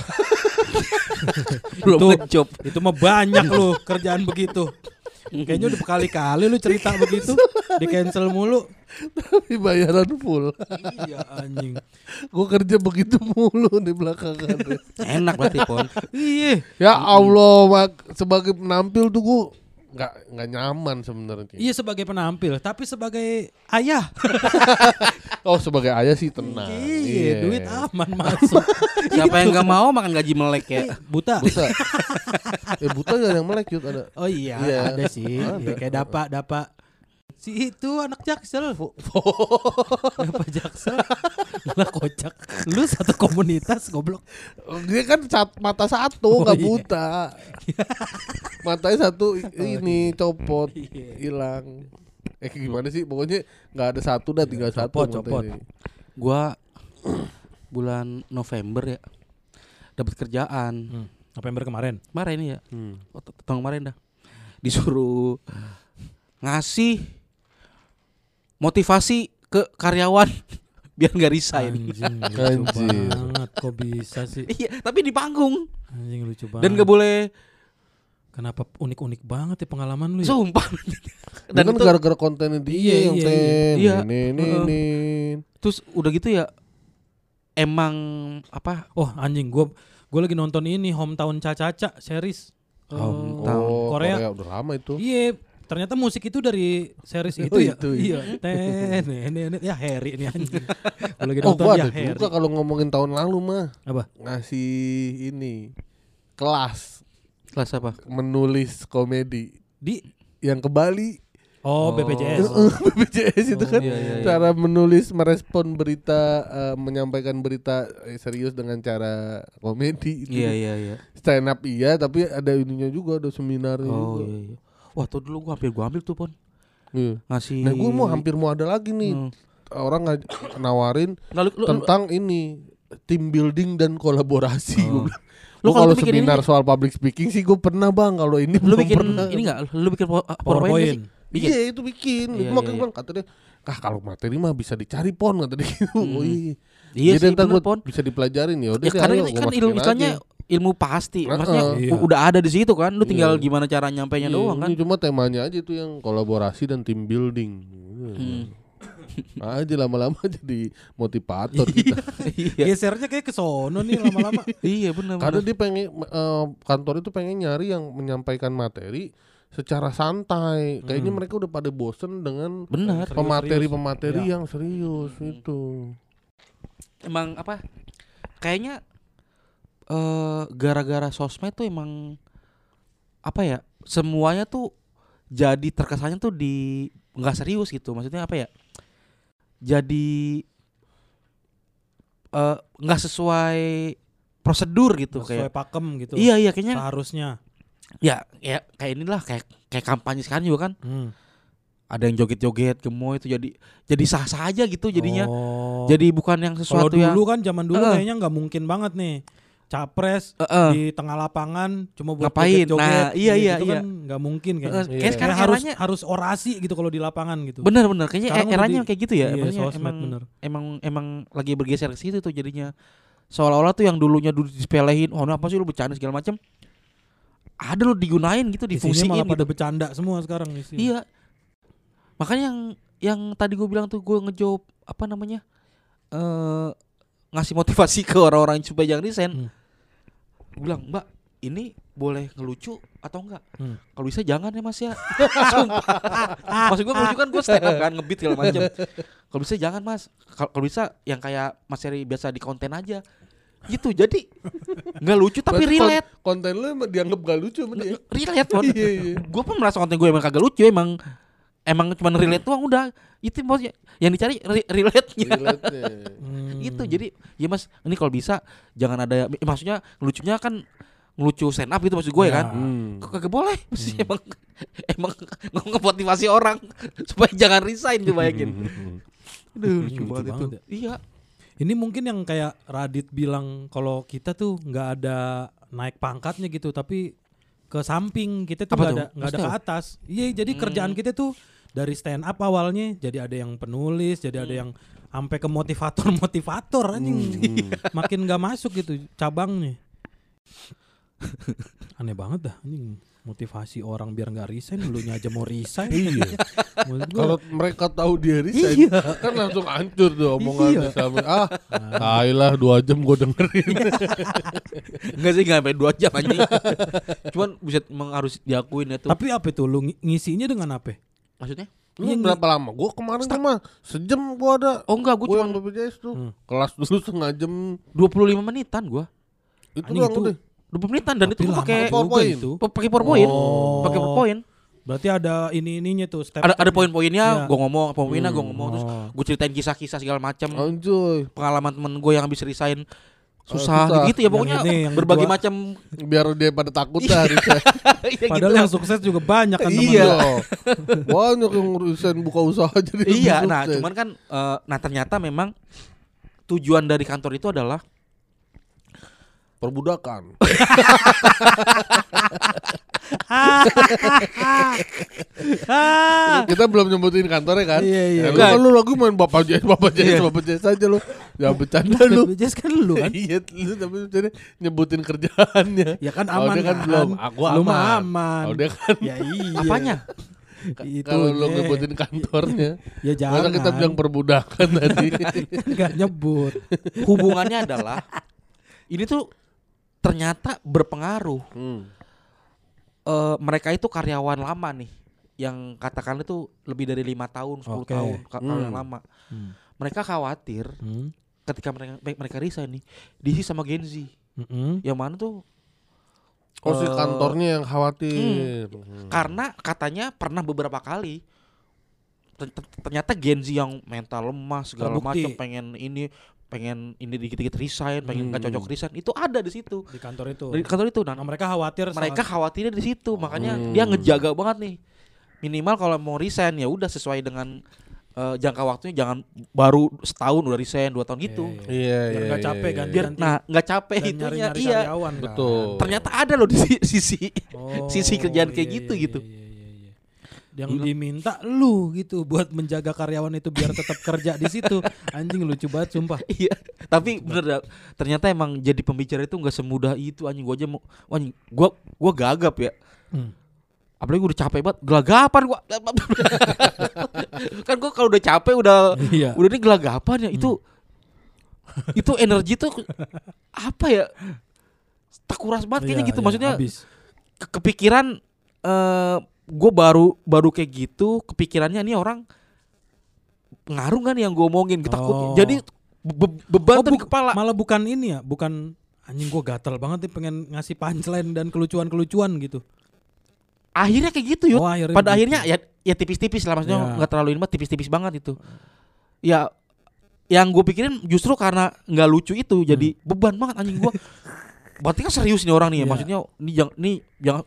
Belum ngejob. Itu mah banyak lu kerjaan begitu. Kayaknya udah berkali-kali lu cerita begitu, di cancel mulu. tapi bayaran full. Iya anjing. Gue kerja begitu mulu di belakangan. Enak berarti Pon. Iya. Ya Allah, sebagai penampil tuh gue nggak nyaman sebenarnya. Iya sebagai penampil, tapi sebagai ayah. Oh sebagai ayah sih tenang. Iya, duit aman masuk. Siapa yang nggak mau makan gaji melek ya? Buta. Buta. Buta gak yang melek Yud, ada. Oh iya, Iya. ada sih. Ya, kayak Dapa. Si itu anak Jaksel. Apa Jaksel? Lah kocak. Lu satu komunitas goblok. Dia kan mata satu Oh, nggak iya. buta. Matanya satu ini copot, Iya. hilang. Gimana sih? Pokoknya nggak ada satu dah, tinggal satu. copot. matanya. Gua bulan November ya dapat kerjaan. November kemarin. Kemarin ya. Tahun kemarin dah. Disuruh ngasih motivasi ke karyawan biar nggak resign. Anjing, lucu Anjir. banget. Kok bisa sih? Iya, tapi di panggung Anjing lucu banget. dan nggak boleh. Kenapa unik-unik banget ya pengalaman lu ya? Sumpah. Dan kan itu gara-gara kontennya dia yang iya. ini. terus udah gitu ya. Emang apa? Oh anjing, gua lagi nonton ini Hometown Cha-Cha series. Hometown. Oh, Korea. Korea udah lama itu. Iya, ternyata musik itu dari series itu Oh, ya. itu, Iya. Ya Harry ini anjing. Gua lagi Oh nonton gua ya ada Harry. juga kalau ngomongin tahun lalu mah Apa? ngasih ini kelas Kelas apa? menulis komedi. Di yang ke Bali. Oh, BPJS. BPJS itu kan iya. cara menulis merespon berita, menyampaikan berita serius dengan cara komedi itu. Iya. Stand up iya, tapi ada ininya juga, ada seminarnya juga. Iya. Wah, tuh dulu gua ambil tuh, Pon. Iya. Ngasih. Nah, gue hampir mau ada lagi nih. Orang nawarin Nah, lu tentang ini team building dan kolaborasi. Gua bilang. Lu Kalau kalau bikin seminar ini- soal public speaking sih gue pernah bang. Kalau ini lu belum bikin pernah. ini enggak? Lu bikin PowerPoint PowerPoint. nggak sih? Bikin. Iya itu bikin. Iya, Itu makanya iya. bilang kata dia, kalau materi mah bisa dicari pon kata dia gitu. Oh iya. Iya Jadi sih, ntar bener, gua Pon. bisa dipelajarin ya. Udah Ya deh, karena ayo, ini gua kan masukin ilmu istilahnya aja. ilmu pasti. Maksudnya Iya. udah ada di situ kan. Lu tinggal Iya. gimana cara nyampainya Iya, doang kan. ini cuma temanya aja tuh yang kolaborasi dan team building. Aja lama-lama jadi motivator kita. Iya. Gesernya kayak ke sono nih lama-lama. Iya benar. Karena dia pengen kantor itu pengen nyari yang menyampaikan materi secara santai. Kayaknya mereka udah pada bosen dengan Benar. pemateri-pemateri Iya. yang serius itu. Emang apa? Kayaknya gara-gara sosmed tuh emang apa ya? Semuanya tuh jadi terkesannya tuh di nggak serius gitu. Maksudnya apa ya? Jadi nggak sesuai prosedur gitu Sesuai kayak. pakem gitu. Iya kayaknya. Seharusnya. Ya kayak inilah kayak kampanye sekarang juga kan. Ada yang joget-joget gemoy itu jadi sah-sah aja gitu jadinya. Oh. Jadi bukan yang Kalau sesuatu yang dulu kan zaman dulu Heeh. kayaknya nggak mungkin banget nih. Capres di tengah lapangan cuma buat Ngapain? joget-joget. Nah, iya, gitu iya. kan nggak mungkin kayaknya. Kayak Iya. sekarang Kayak eranya harus orasi gitu kalau di lapangan gitu. bener kayaknya Sekarang udah eranya di- kayak gitu ya. iya, Maksudnya sosmed, bener. emang lagi bergeser ke situ tuh jadinya. Seolah-olah tuh yang dulunya dulu disepelehin, oh apa sih lu bercanda segala macam. Ada lo digunain gitu, Isinya difungsiin malah gitu. pada bercanda semua sekarang isi. Iya. Makanya yang tadi gue bilang tuh gue ngejawab apa namanya? Ngasih motivasi ke orang-orang supaya jangan resign. Gue bilang, "Mbak, ini boleh ngelucu atau enggak? Kalau bisa jangan ya Mas ya." Sumpah. Maksud gue ngelucu kan gue stand up kan, ngebeat segala macam. Kalau bisa jangan Mas. Kalau bisa yang kayak Mas Heri biasa di konten aja. Gitu. Jadi enggak lucu tapi Berarti relate. konten lu emang dianggap gak lucu sama dia. Relate Pon. Iya. Gue pun merasa konten gue emang kagak lucu, emang cuma relate doang udah. Itu maksudnya yang dicari relate-nya. Relate-nya. Gitu. Jadi ya Mas, ini kalau bisa jangan ada maksudnya lucunya kan ngelucu stand up gitu maksud gue ya kan. Kok kagak boleh? Mesti emang ngemotivasi orang supaya jangan resign coba bayangin. Aduh, lucu banget itu. banget ya. Iya. Ini mungkin yang kayak Radit bilang kalau kita tuh nggak ada naik pangkatnya gitu, tapi ke samping kita tuh Apa nggak tuh? ada ke Maksudnya? atas. Iya, jadi kerjaan kita tuh dari stand up awalnya, jadi ada yang penulis, jadi ada yang sampai ke motivator anjing. Makin nggak masuk gitu cabangnya. Aneh banget dah anjing. Motivasi orang biar nggak resign, lu aja mau resign. Iya. Maksud gua, Kalau mereka tahu dia resign, kan langsung hancur tuh omongannya sama. Lah 2 jam gue dengerin. Enggak sih, enggak sampai 2 jam anjing. Cuman bisa emang harus diakuin itu. tapi apa itu lu ngisinya dengan apa? Maksudnya? Lu berapa lama? Gue kemarin cuma sejam gue ada. Oh enggak, gue Gue cuma yang BPJS tuh. Kelas dulu setengah jam. 25 menitan gua. Itu Anjing, doang itu udah. 20 menitan dan Tapi itu lama pakai juga PowerPoint. itu. pakai PowerPoint. Oh. Pakai PowerPoint. Berarti ada ininya tuh step. Ada poin-poinnya, Iya. gue ngomong, poin-poinnya gue ngomong, terus Oh. gue ceritain kisah-kisah segala macam, Anjoy. pengalaman temen gue yang habis resign susah. susah, gitu ya Yang pokoknya ini, yang berbagai berdua. macam. Biar dia pada takut dah resign. Iya, Padahal gitu. yang sukses juga banyak kan temen Iya. lu. Banyak yang resign buka usaha jadi lebih Iya, nah sukses. cuman kan, nah ternyata memang tujuan dari kantor itu adalah perbudakan. Kita belum nyebutin kantornya kan? Iya, iya. Lu kan lu lagu main Bapak JS aja lu. Ya bercanda lu. BPJS kan lu kan. Iya, lu tapi jadi nyebutin kerjaannya. Ya kan Kalau aman dia kan belum. Aku Lu aman. mah aman. Kalau dia kan Ya iya. apanya? kalau lu Itunya. nyebutin kantornya. Ya jangan. Masa kita bilang perbudakan tadi. Enggak nyebut. Hubungannya adalah ini tuh ternyata berpengaruh. Mereka itu karyawan lama nih, yang katakan itu lebih dari 5 tahun, 10 Oke. tahun karyawan lama. Hmm. Mereka khawatir ketika mereka resign nih diisi sama Gen Z. Mm-mm. Yang mana tuh Oh si Eh, kantornya yang khawatir. Karena katanya pernah beberapa kali ternyata Gen Z yang mental lemah segala Terbukti. macam pengen ini dikit-dikit resign, pengen nggak cocok resign, itu ada di situ. Di kantor itu. Di kantor itu. Nah, Nah, mereka khawatir mereka khawatirnya di situ, makanya dia ngejaga banget nih. Minimal kalau mau resign ya udah sesuai dengan jangka waktunya, jangan baru setahun udah resign 2 tahun gitu. Iya biar iya. nggak capek kan. Biar nanti. nggak capek Dan itunya. nyari-nyari Iya. karyawan kan. Betul. Ternyata ada loh di sisi Oh, sisi kerjaan kayak iya, gitu iya, gitu. iya. Yang diminta lu gitu buat menjaga karyawan itu biar tetap kerja di situ. Anjing lucu banget sumpah. Iya, tapi bener dah, ternyata emang jadi pembicara itu nggak semudah itu anjing. Gua aja mau, anjing, gua gagap ya. Apalagi gua udah capek banget, gelagapan gua. Kan gua kalau udah capek udah Iya. ini gelagapan ya itu energi tuh apa ya? Tak kuras banget kayaknya Iya, gitu. iya, Maksudnya habis. kepikiran gue baru kayak gitu, kepikirannya nih orang ngaruh kan yang gue omongin, takut Oh. jadi beban tuh di bu- kepala. Malah bukan ini ya, bukan anjing gua gatel banget nih pengen ngasih punchline dan kelucuan-kelucuan gitu. Akhirnya kayak gitu Yud. Oh, akhirnya Pada gitu. akhirnya ya tipis-tipis lah, maksudnya Ya. nggak terlalu ini mah, tipis-tipis banget itu. Ya yang gue pikirin justru karena nggak lucu itu jadi beban banget anjing gue. Berarti kan serius nih orang nih ya. Iya. Maksudnya ini jangan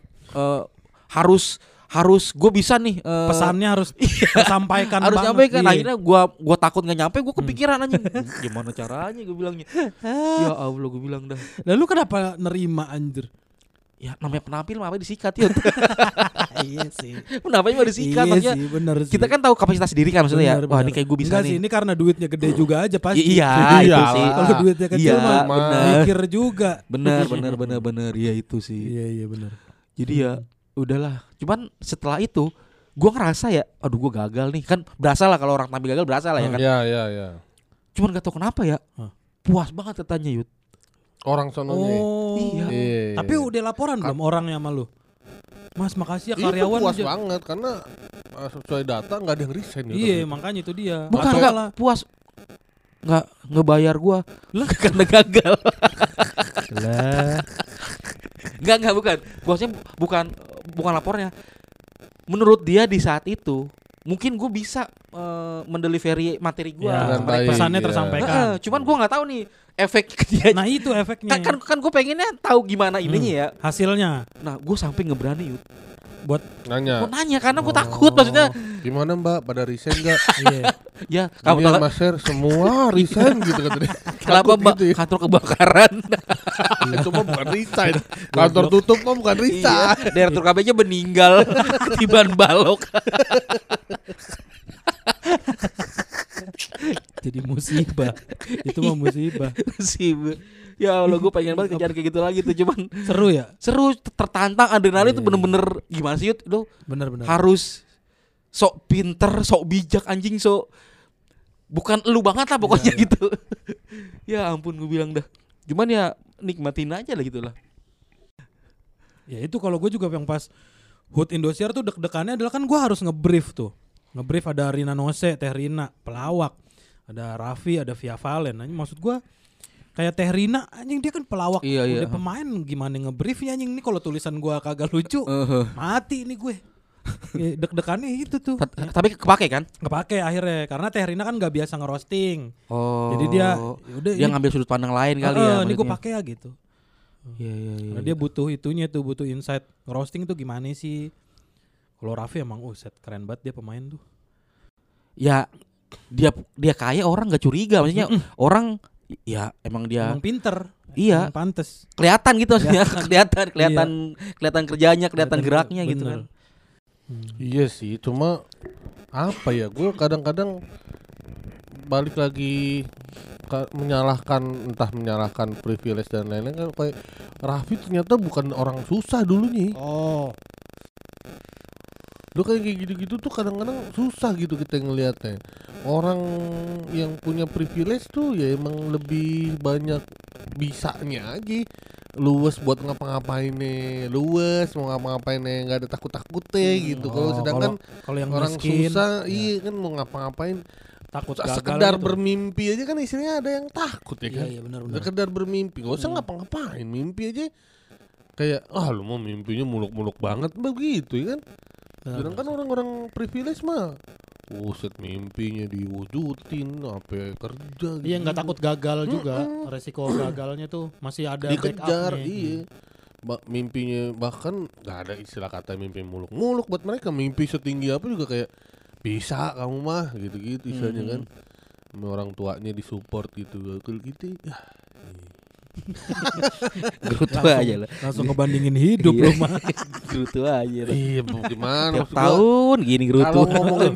harus gue bisa nih Pesannya harus tersampaikan harus banget. nyampe kan. Iya. Akhirnya gua takut nggak nyampe, gua kepikiran anjing. Gimana caranya gue bilangnya. Ya Allah gue bilang dah. Lalu kenapa nerima anjir? Ya namanya penampil mah apa disikat ya. Iya sih. Namanya mah disikat Iya maksudnya. sih, bener sih. Kita kan tahu kapasitas diri kan maksudnya Bener, ya. Wah, bener. ini kayak gue bisa Enggak nih. sih, ini karena duitnya gede juga aja pasti. Iya, itu Iyalah. sih. Kalau duitnya kecil Iya, mah bener. mikir juga. Bener. Iya itu sih. Iya benar. Jadi ya udahlah. Cuman setelah itu gua ngerasa ya, aduh gua gagal nih. Kan berasa lah kalau orang tampil gagal, berasa lah ya kan. Iya. Cuman gak tahu kenapa ya. Hah. Puas banget katanya Yud. Orang sononya. Oh. Iya. Tapi udah laporan belum orangnya sama lu? Mas makasih ya Itu karyawan puas aja. banget karena sesuai data nggak ada yang resign gitu. Iya, makanya itu dia. Bukan Masalah. enggak puas. Enggak ngebayar gua. Lah karena gagal. Lah. Enggak bukan. Bosnya bukan lapornya. Menurut dia di saat itu mungkin gue bisa mendelivery materi gue Ya, Dengan baik, pesannya iya. tersampaikan. cuman gue nggak tahu nih efek dia. Nah, itu efeknya. kan gue pengennya tahu gimana ininya ya. Hasilnya Nah gue sampai ngeberani Yud. buat Nanya. Gue nanya karena gue takut maksudnya. Gimana Mbak, pada resign nggak? iya. Ya Kamu kamu tahu Mas Sher semua resign gitu kata dia. kenapa Takut mbak gitu ya. kantor kebakaran. Cuma bukan resign. Kantor tutup mah bukan Iya, resign. direktur KB-nya meninggal ketiban balok. Jadi musibah. Itu mah musibah. sih. Ya Allah gue pengen banget kejar kayak gitu lagi tuh, cuman Seru ya? seru, tertantang, adrenalin tuh bener-bener gimana sih Yud, lo Bener-bener. harus sok pinter, sok bijak anjing, sok bukan lu banget lah pokoknya gitu. Ya ampun gue bilang dah. Cuman ya nikmatin aja lah gitu lah. Ya itu kalau gue juga yang pas HUT Indosiar tuh deg-degannya adalah kan gue harus ngebrief tuh. Ngebrief ada Rina Nose, Teh Rina, pelawak. Ada Raffi, ada Via Valen. Anjing maksud gue kayak Teh Rina anjing dia kan pelawak. Iya, iya. Udah pemain gimana ngebriefnya anjing. Ini kalau tulisan gue kagak lucu mati nih gue. Ya, deg-degannya itu tuh. Tapi kepake kan? Kepake akhirnya karena Teh Rina kan gak biasa ngerosting. Oh. Jadi dia yaudah dia ini- ngambil sudut pandang lain kali ya. ini gue maksudnya. pakai ya gitu. Iya. Karena dia butuh itunya tuh, butuh insight ngerosting tuh gimana sih. Kalau Raffi emang set keren banget dia pemain tuh. Ya dia kaya, orang nggak curiga, maksudnya orang ya emang dia Emang pinter. Iya. Emang pantes. kelihatan gitu maksudnya. kelihatan kerjanya, kelihatan Bener, geraknya gitu bener. kan. Iya sih, cuma apa ya? Gue kadang-kadang balik lagi menyalahkan privilege dan lain-lain kan, kayak Raffi ternyata bukan orang susah dulunya. Oh. Lu kayak gitu-gitu tuh kadang-kadang susah gitu kita ngelihatnya. Orang yang punya privilege tuh ya emang lebih banyak bisanya aja. Luwes buat ngapa-ngapainnya, luwes mau ngapa-ngapainnya nggak ada takut-takutnya gitu. Kalau sedangkan kalau yang orang miskin, susah, ya, iya kan mau ngapa-ngapain takut gagal sekedar gitu. bermimpi aja kan istilahnya ada yang takut ya kan. Iya benar. Sekedar bermimpi, gak usah ngapa-ngapain, mimpi aja kayak lu mau mimpinya muluk-muluk banget begitu ya kan. Sedangkan orang-orang privilege mah set mimpinya diwujudin sampai kerja gitu. Iya, nggak takut gagal juga. Resiko gagalnya tuh masih ada dikejar, backupnya. iya. Mimpinya bahkan nggak ada istilah kata mimpi muluk-muluk buat mereka. Mimpi setinggi apa juga kayak bisa kamu mah gitu-gitu istilahnya kan. Sama orang tuanya disupport gitu ya. Gerutu aja lah. Langsung ngebandingin hidup Iya. lu mah. Gerutu aja lah. Iya gimana Tiap maksud gua, tahun gini gerutu. kalau ngomongin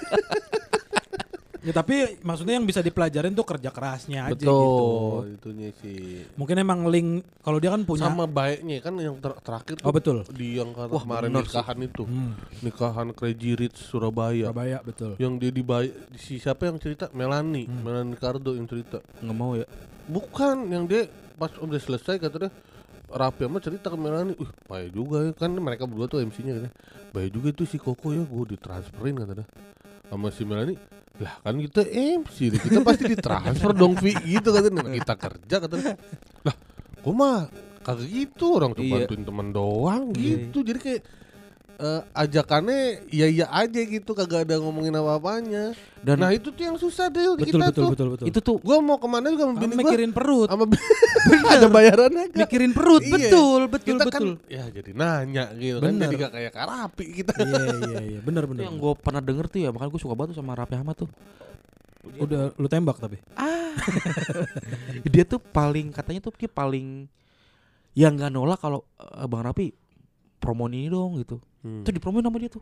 Ya tapi maksudnya yang bisa dipelajarin tuh kerja kerasnya aja gitu. betul itunya sih. Mungkin emang link kalau dia kan punya. Sama baiknya kan yang terakhir Oh, betul. di yang Wah, kemarin bener nikahan itu. Nikahan Crazy Rich Surabaya. Surabaya betul. Yang dia dibayar si siapa yang cerita? Melanie Cardo yang cerita. Nggak mau ya. Bukan yang dia pas udah selesai katanya Raffi sama cerita ke Melanie, payah juga ya kan mereka berdua tuh MC-nya katanya. Payah juga itu si Koko ya gue ditransferin katanya. Sama si Melanie, lah kan kita MC deh, kita pasti ditransfer dong Vi gitu katanya. Nah, kita kerja katanya. Lah, gue mah kagak gitu, orang tuh Iya. bantuin teman doang Iya. gitu. Jadi kayak ajakannya iya aja gitu, kagak ada ngomongin apa-apanya. Dan Nah itu tuh yang susah deh Betul kita betul tuh. betul betul. itu tuh Gua mau kemana juga sama bini gua mikirin perut. sama ada bayarannya gak? Mikirin perut, Iya. betul betul Kita betul. kan ya jadi nanya gitu kan, Bener. jadi gak kayak Karapi kita. Iya benar itu benar. yang gue pernah denger tuh ya, makanya gue suka banget tuh sama Raffi Ahmad tuh. Udah lu tembak tapi. Dia tuh katanya tuh dia paling yang nggak nolak kalau Bang Raffi promoin ini dong gitu. Tuh dipromoin sama dia tuh.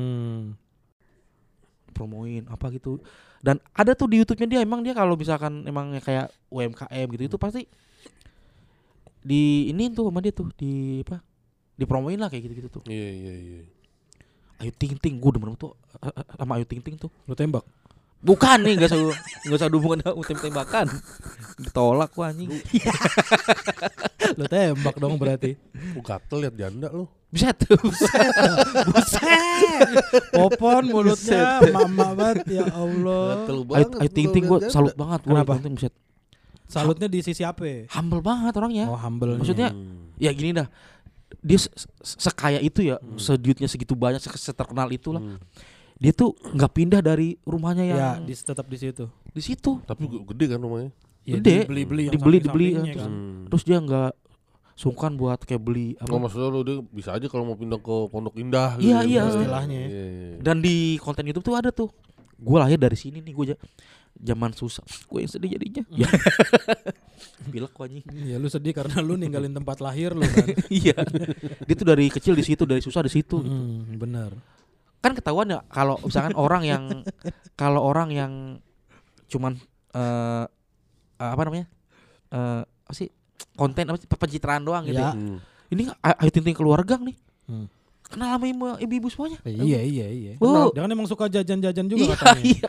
Promoin apa gitu. Dan ada tuh di YouTube-nya dia, emang dia kalau misalkan emang kayak UMKM gitu itu pasti di ini tuh sama dia tuh di apa? Dipromoin lah kayak gitu-gitu tuh. Iya. Ayu Ting Ting, gue demen tuh sama Ayu Ting Ting tuh. Lu tembak. Bukan nih, enggak usah hubungan sama tembakan. Ditolak gua anjing. Lu tembak dong berarti. Gatel liat janda lu. Bisa tuh. Buset. Popon mulutnya mama banget ya Allah. Gatel Ayu banget. Ting Ting kalau gue liat janda. salut banget gua. Kenapa? Ayu Ting Ting, buset. Salutnya di sisi apa? Humble banget orangnya. Oh, humble. Maksudnya ya gini dah. Dia sekaya itu ya, seduitnya segitu banyak, seterkenal itulah. Dia tuh nggak pindah dari rumahnya yang ya, tetap di situ. di situ. Tapi gede kan rumahnya. Ya, Gede. dibeli yang Dibeli samping-sampingnya kan. kan. Terus dia nggak sungkan buat kayak beli apa. Nggak maksudnya lu dia bisa aja kalau mau pindah ke Pondok Indah Iya, gitu. iya. Istilahnya. Iya. Dan di konten YouTube tuh ada tuh. Gue lahir dari sini nih, gue zaman susah. Gue yang sedih jadinya. Pilek gua anjing. Iya, lu sedih karena lu ninggalin tempat lahir lu kan. Iya. Dia tuh dari kecil di situ, dari susah di situ. Gitu. Bener. Kan ketahuan ya kalau misalkan orang yang cuman apa namanya? Apa sih? Konten apa sih? Pencitraan doang gitu. Ya. Ini Ayu Ting Ting keluar gang nih. Hmm. Kenal sama ibu-ibu semuanya. Iya. Oh. Dia kan emang suka jajan-jajan juga Iya, katanya. iya,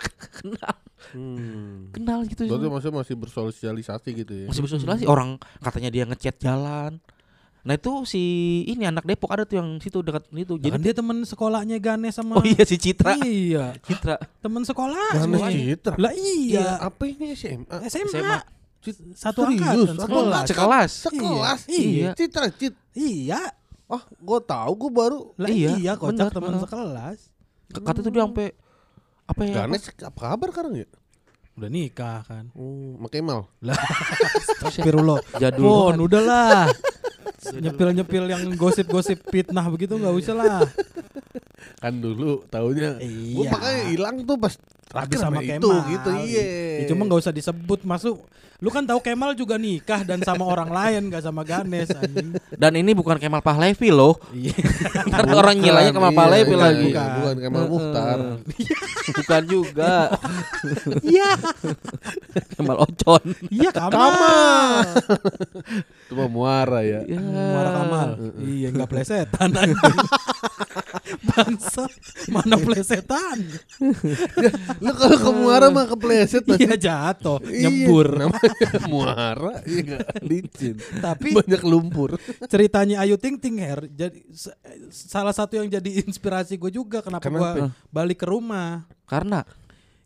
kenal gitu. Berarti masih bersosialisasi gitu ya. Masih bersosialisasi. Orang katanya dia ngechat jalan. Nah itu si ini anak Depok ada tuh yang situ dekat itu. Jadi Jadi dia teman sekolahnya Ganes sama. oh iya si Citra. Iya. Citra. Teman sekolah. Ganes semuanya. Citra? Lah iya. Apa ini SMA? SMA. Satu Serius? angkatan Satu sekolah. Sekelas. Sekelas. Iya. Citra Cit. Iya. Oh, gue tahu, gue baru. Lah Iya, iya kocak bener. teman sekelas. Kata tuh dia sampai apa ya? Ganes apa kabar sekarang ya? Udah nikah kan. Sama Kemal. Astagfirullah. Jadul Pon, banget. udahlah. Nyepil-nyepil yang gosip-gosip fitnah begitu enggak usah lah. Kan dulu taunya gue Iya. makanya hilang tuh pas Habis terakhir sama sama Kemal itu gitu. Iya. Ya, cuma enggak usah disebut masuk. Lu kan tahu Kemal juga nikah dan sama orang lain enggak sama Ganes anjing. Dan ini bukan Kemal Pahlevi loh. Iya. Karena orang ngilanya Kemal Pahlevi Iya, lagi. Bukan Kemal Mukhtar. Bukan juga. Iya. Kemal Ocon. Iya Kamal. Itu mah muara ya. Ya. Muara Kamal. Iya enggak plesetan anjing. Bangsat. Mana plesetan? Lu kalau ke muara mah kepleset pasti. Iya jatuh, Iya, nyebur. namanya muara, iya gak licin. Tapi Banyak lumpur. ceritanya Ayu Ting Ting jadi salah satu yang jadi inspirasi gue juga kenapa gue Kenapa? balik ke rumah. Karena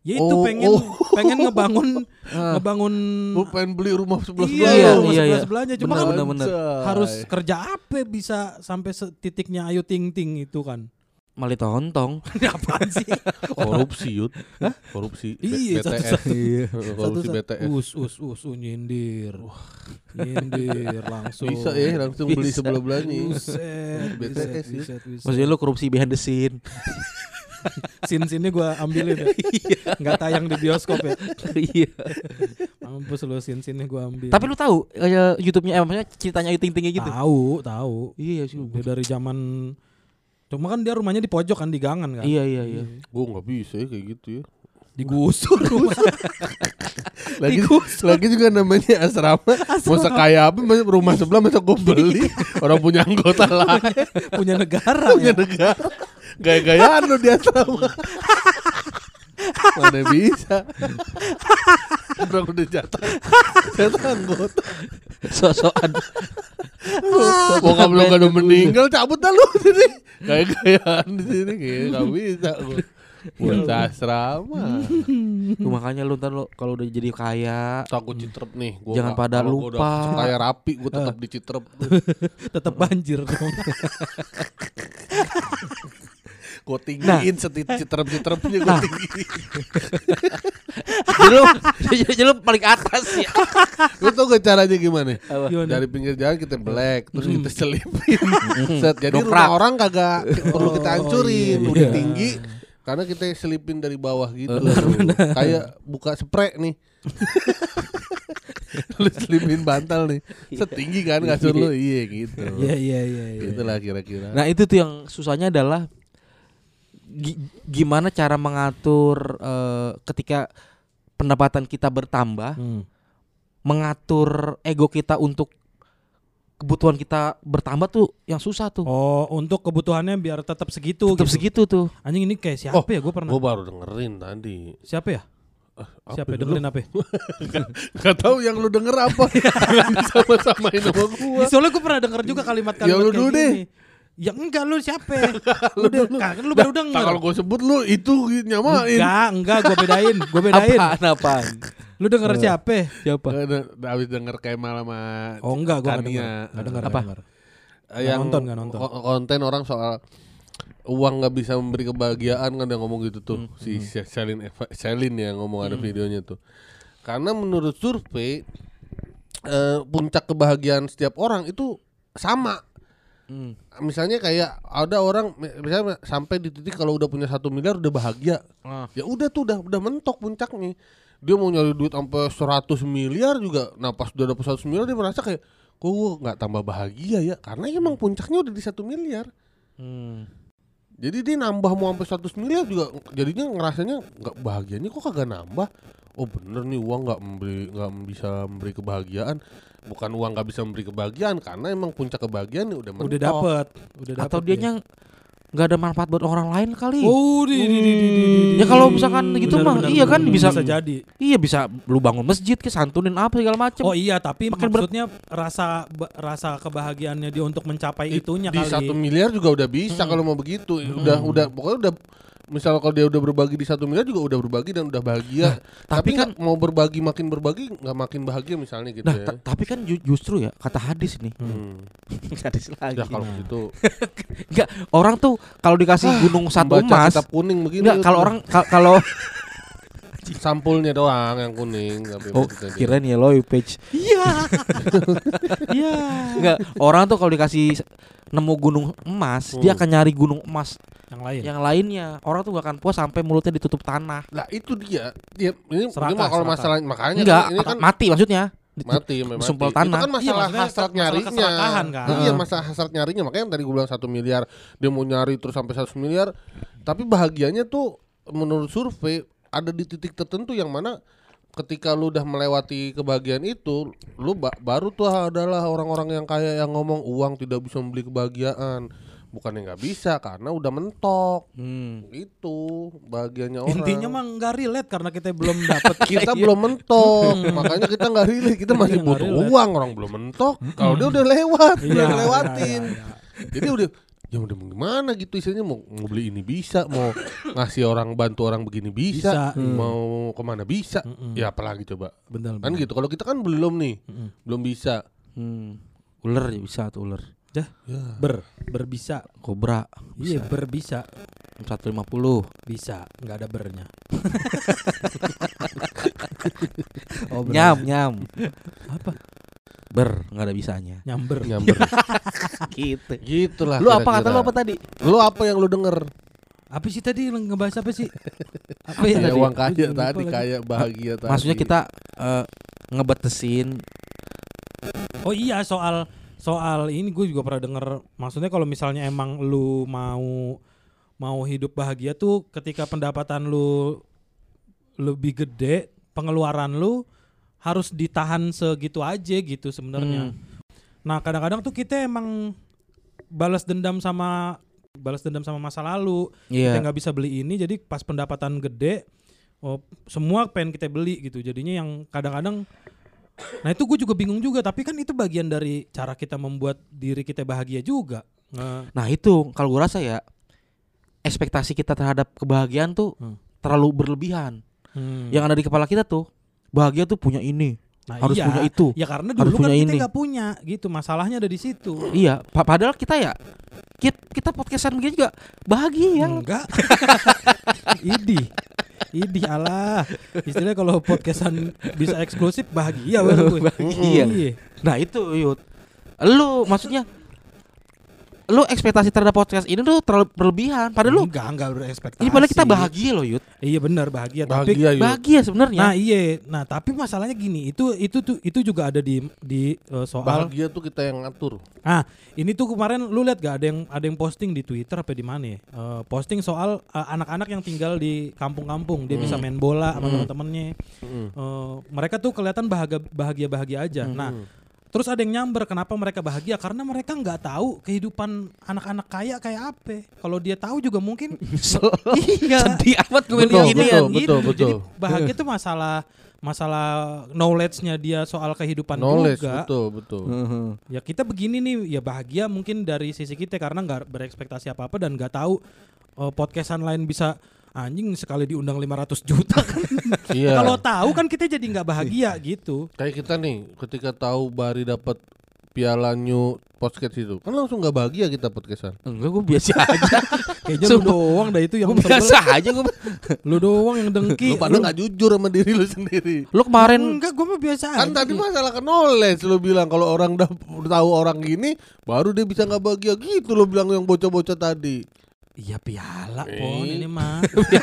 Ya itu pengen ngebangun Lu pengen beli rumah sebelah iya, iya. sebelahnya cuma kan Bener-bener. harus kerja apa bisa sampai titiknya Ayu Ting Ting itu kan. Mali tontong. Apaan sih? korupsi Yud. Korupsi Iya, BTS. Korupsi BTS. Nyindir langsung. Bisa ya langsung beli Bisa. sebelah belahnya. Buset, BTS ya. buset. Maksudnya lu korupsi behind the scene. Scene-scene gue ambilin ya. Nggak tayang di bioskop ya. Iya. Mampus lu scene-scene gue ambil. Tapi lu tahu YouTube-nya maksudnya ceritanya Ayu Ting Ting gitu. Tahu. Iya sih. Dia dari zaman cuma kan dia rumahnya di pojok kan di gangan kan. Iya. Gue nggak bisa ya kayak gitu ya. Digusur rumah. Lagi juga namanya asrama. Mau sekaya apa rumah sebelah masa gue beli. Orang punya anggota lain. Punya negara ya. Negara. Gaya-gayaan lu di asrama. Mana bisa. Orang udah jatah anggota. Sosokan. Bokap lu kan udah meninggal, cabut dah lu sini. Gaya-gayaan di sini kayak gak bisa gua. Buat asrama. Tuh, makanya lu ntar lu kalau udah jadi kaya Takut citrep nih. Jangan pada kalau gua lupa. udah kaya rapi, gue tetap di citrep. Tetap banjir dong. Gue tinggiin citrep-citrepnya gue tinggiin. jadi lu paling atas ya. Lu tau gak caranya gimana? Gimana? Dari pinggir jalan kita black, terus kita selipin. Set. Jadi Dongkrak. rumah orang kagak perlu kita hancurin, iya. udah tinggi. Karena kita selipin dari bawah gitu. Kayak buka spray nih. Lu selipin bantal nih. Setinggi kan kasur lu. Iya gitu. Iya. Itulah kira-kira. Nah, itu tuh yang susahnya adalah gimana cara mengatur ketika pendapatan kita bertambah, mengatur ego kita untuk kebutuhan kita bertambah tuh yang susah tuh. Oh, untuk kebutuhannya biar tetap segitu. Tetap gitu. segitu tuh. Anjing ini kayak siapa ya? Gue pernah. Gue baru dengerin tadi. Siapa ya? Siapa ya? Dengerin apa? Gak tahu yang lu denger apa. Jangan disama-samain sama gua. Soalnya gue pernah denger juga kalimat-kalimat Ya lu kayak dulu deh. gini. Ya enggak lu siapa? Kan lu baru denger. Kalau gue sebut lu itu nyamain. Enggak, gue bedain. Apaan? Lu denger siapa? Siapa? Habis denger Kemal sama Oh enggak, gue enggak Tania. denger. Apa? Yang Nggak nonton. Konten orang soal uang nggak bisa memberi kebahagiaan kan dia ngomong gitu tuh. Si Celine yang ngomong ada videonya tuh. Karena menurut survei puncak kebahagiaan setiap orang itu sama. Misalnya kayak ada orang misalnya sampai di titik kalau udah punya 1 miliar udah bahagia. Ya udah tuh udah mentok puncaknya. Dia mau nyari duit sampai 100 miliar juga. Nah pas udah dapet 100 miliar dia merasa kayak kok gue gak tambah bahagia ya. Karena emang puncaknya udah di 1 miliar. Jadi dia nambah mau sampai 100 miliar juga jadinya ngerasanya gak bahagianya kok kagak nambah. Oh bener nih uang gak bisa memberi kebahagiaan. Bukan uang gak bisa memberi kebahagiaan karena emang puncak kebahagiaan udah mentok. Udah dapet Atau dianya nggak ada manfaat buat orang lain kali. Oh, Ya kalau misalkan gitu mah iya kan bisa jadi. Iya bisa lu bangun masjid ke santunin apa segala macam. Oh iya, tapi Makin maksudnya rasa kebahagiaannya dia untuk mencapai itunya di kali. 1 miliar juga udah bisa kalau mau begitu. Udah pokoknya udah misal kalau dia udah berbagi di 1 miliar juga udah berbagi dan udah bahagia. Tapi kan mau berbagi makin berbagi nggak makin bahagia misalnya gitu nah, ya. tapi kan justru ya kata hadis nih. Hadis lagi. Ya kalau gitu Enggak, orang tuh kalau dikasih gunung satu baca emas, kitab kuning begini. enggak kalau orang kalau sampulnya doang yang kuning tapi oh kirain yellow page. Iya. Iya. Enggak, orang tuh kalau dikasih nemu gunung emas, dia akan nyari gunung emas yang lain. yang lainnya. Orang tuh gak akan puas sampai mulutnya ditutup tanah. Lah itu dia ini Serakah, mah kalau serakah. masalah makanya Enggak, ini kan mati maksudnya. mati memang disumpel mati. tanah. Itu kan masalah Iya, maksudnya hasrat masalah nyarinya. keserakahan kan. Iya, masalah hasrat nyarinya. Makanya yang tadi gue bilang 1 miliar dia mau nyari terus sampai 100 miliar. Tapi bahagianya tuh menurut survei ada di titik tertentu yang mana ketika lu udah melewati kebahagiaan itu, lu baru tuh adalah orang-orang yang kaya yang ngomong uang tidak bisa membeli kebahagiaan. Bukannya nggak bisa karena udah mentok. Itu bahagianya orang. Intinya mah nggak relate karena kita belum dapat. Kita belum mentok, makanya kita nggak relate. Kita masih butuh relate. uang, orang belum mentok. Kalau dia udah lewat, udah Iya, ngelewatin. iya. Jadi udah Ya udah gimana gitu istilahnya mau beli ini bisa, mau ngasih orang bantu orang begini bisa, mau kemana bisa. Ya apalagi coba. Benar. Kan gitu. Kalau kita kan belum nih. Belum bisa. Ular ya bisa tuh ular. Dah. Berbisa. Kobra. Iya, berbisa. 150. Bisa, enggak ada bernya. Nyam. Apa? Nggak ada bisanya. Nyamber. Gitu. Gitulah. Lu apa kira-kira. kata lu apa tadi? Lu apa yang lu denger? Apa sih tadi ngebahas apa sih? Apa ya Ya tadi? uang kaya Lupa tadi, lagi. kaya bahagia tadi. Maksudnya kita ngebetesin. Oh iya, soal ini gue juga pernah denger. Maksudnya kalau misalnya emang lu mau hidup bahagia tuh ketika pendapatan lu lebih gede, pengeluaran lu harus ditahan segitu aja gitu sebenarnya. Nah, kadang-kadang tuh kita emang balas dendam sama masa lalu. Iya. Kita nggak bisa beli ini, jadi pas pendapatan gede, semua pengen kita beli gitu. Jadinya yang kadang-kadang, nah itu gue juga bingung juga. Tapi kan itu bagian dari cara kita membuat diri kita bahagia juga. Nah itu kalau gue rasa ya ekspektasi kita terhadap kebahagiaan tuh terlalu berlebihan. Yang ada di kepala kita tuh bahagia tuh punya ini, harus iya, punya itu. Ya karena harus dulu kan punya kita ini. nggak punya gitu. Masalahnya ada di situ. Iya, padahal kita ya kita podcastan begini juga bahagia. Enggak. Idih Allah. Istilahnya kalau podcastan bisa eksklusif bahagia gue. Bahagia. Iya. Nah itu Yud, lu maksudnya lu ekspektasi terhadap podcast ini tuh terlalu berlebihan. Padahal lu enggak berekspektasi. ini padahal kita bahagia loh Yud. Iya benar bahagia. Bahagia, Yud. Bahagia sebenarnya. Nah iya. Nah tapi masalahnya gini, itu juga ada di soal. Bahagia tuh kita yang ngatur. Ah ini tuh kemarin lu lihat gak ada yang posting di Twitter apa di mana ya? Posting soal anak-anak yang tinggal di kampung-kampung, dia bisa main bola sama teman-temannya. Mereka tuh kelihatan bahagia aja. Nah terus ada yang nyamber kenapa mereka bahagia, karena mereka nggak tahu kehidupan anak-anak kaya kayak apa. Kalau dia tahu juga mungkin iya. Sedih amat gue Betul, ini betul. Gitu. Jadi bahagia itu masalah knowledge-nya dia soal kehidupan Knowledge, juga. betul. Ya kita begini nih, ya bahagia mungkin dari sisi kita karena nggak berekspektasi apa-apa dan nggak tahu podcastan lain bisa anjing sekali diundang 500 juta kan. Iya. Kalau tahu kan kita jadi nggak bahagia gitu. Kayak kita nih, ketika tahu Bari dapat Piala New Podcast itu, kan langsung nggak bahagia kita podcastan. Enggak, gue biasa aja. Kayaknya lu doang dah itu yang Gue biasa aja gue. Lu doang yang dengki. Lu pada nggak jujur sama diri lu sendiri. Lu kemarin Enggak, gue mah biasa aja. Kan tadi masalah ke knowledge lu bilang kalau orang udah tahu orang gini, baru dia bisa nggak bahagia gitu lu bilang yang bocah-bocah tadi. Iya piala pon ini mah.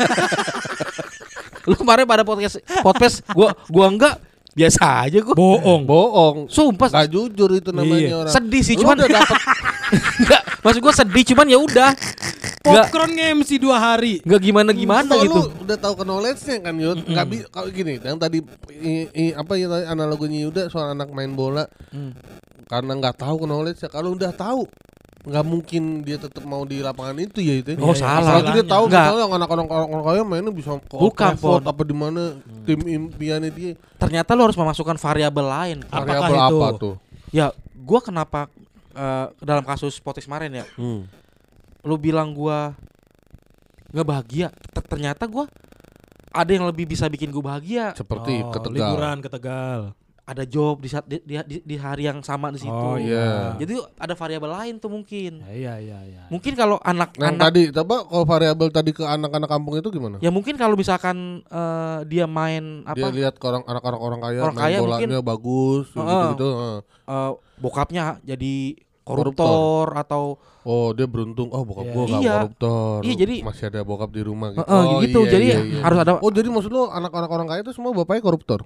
lu kemarin pada podcast gua enggak biasa aja gua. Bohong. Sumpah Gak jujur itu namanya Iya. orang. sedih sih Lu cuman udah dapet enggak, maksud gua sedih cuman ya udah. Popcorn nge-MC 2 hari. Enggak gimana Kalau gitu. lu udah tahu ke knowledge-nya kan Yud. Nggak bisa kalau gini, yang tadi apa ya tadi analoginya Yuda soal anak main bola. Karena nggak tahu ke knowledge-nya. Kalau udah tahu nggak mungkin dia tetap mau di lapangan itu ya itu. Oh, salah. Apalagi dia tahu Enggak. misalnya yang anak-orang kaya mainnya bisa ke Bukan, Oxford Pon. apa di mana tim impiannya dia. Ternyata lu harus memasukkan variabel lain. Apakah Variabel itu? apa tuh? Ya, gua kenapa dalam kasus podcast kemarin ya, lu bilang gua nggak bahagia. Ternyata gua ada yang lebih bisa bikin gua bahagia. Seperti ke Tegal. Liburan ke Tegal. Ada job di hari yang sama di situ. Oh, iya. Jadi ada variabel lain tuh mungkin. Iya. Mungkin kalau Yang anak-anak tadi coba kalau variabel tadi ke anak-anak kampung itu gimana? ya mungkin kalau misalkan dia main Dia apa lihat ke orang kaya Orang main kaya bolanya bagus gitu-gitu. bokapnya jadi koruptor atau Oh dia beruntung. Oh bokap gua gak Iya. koruptor. Iya, jadi masih ada bokap di rumah gitu. gitu. Iya, Jadi iya. harus ada. Oh jadi maksud lu anak-anak orang kaya itu semua bapaknya koruptor?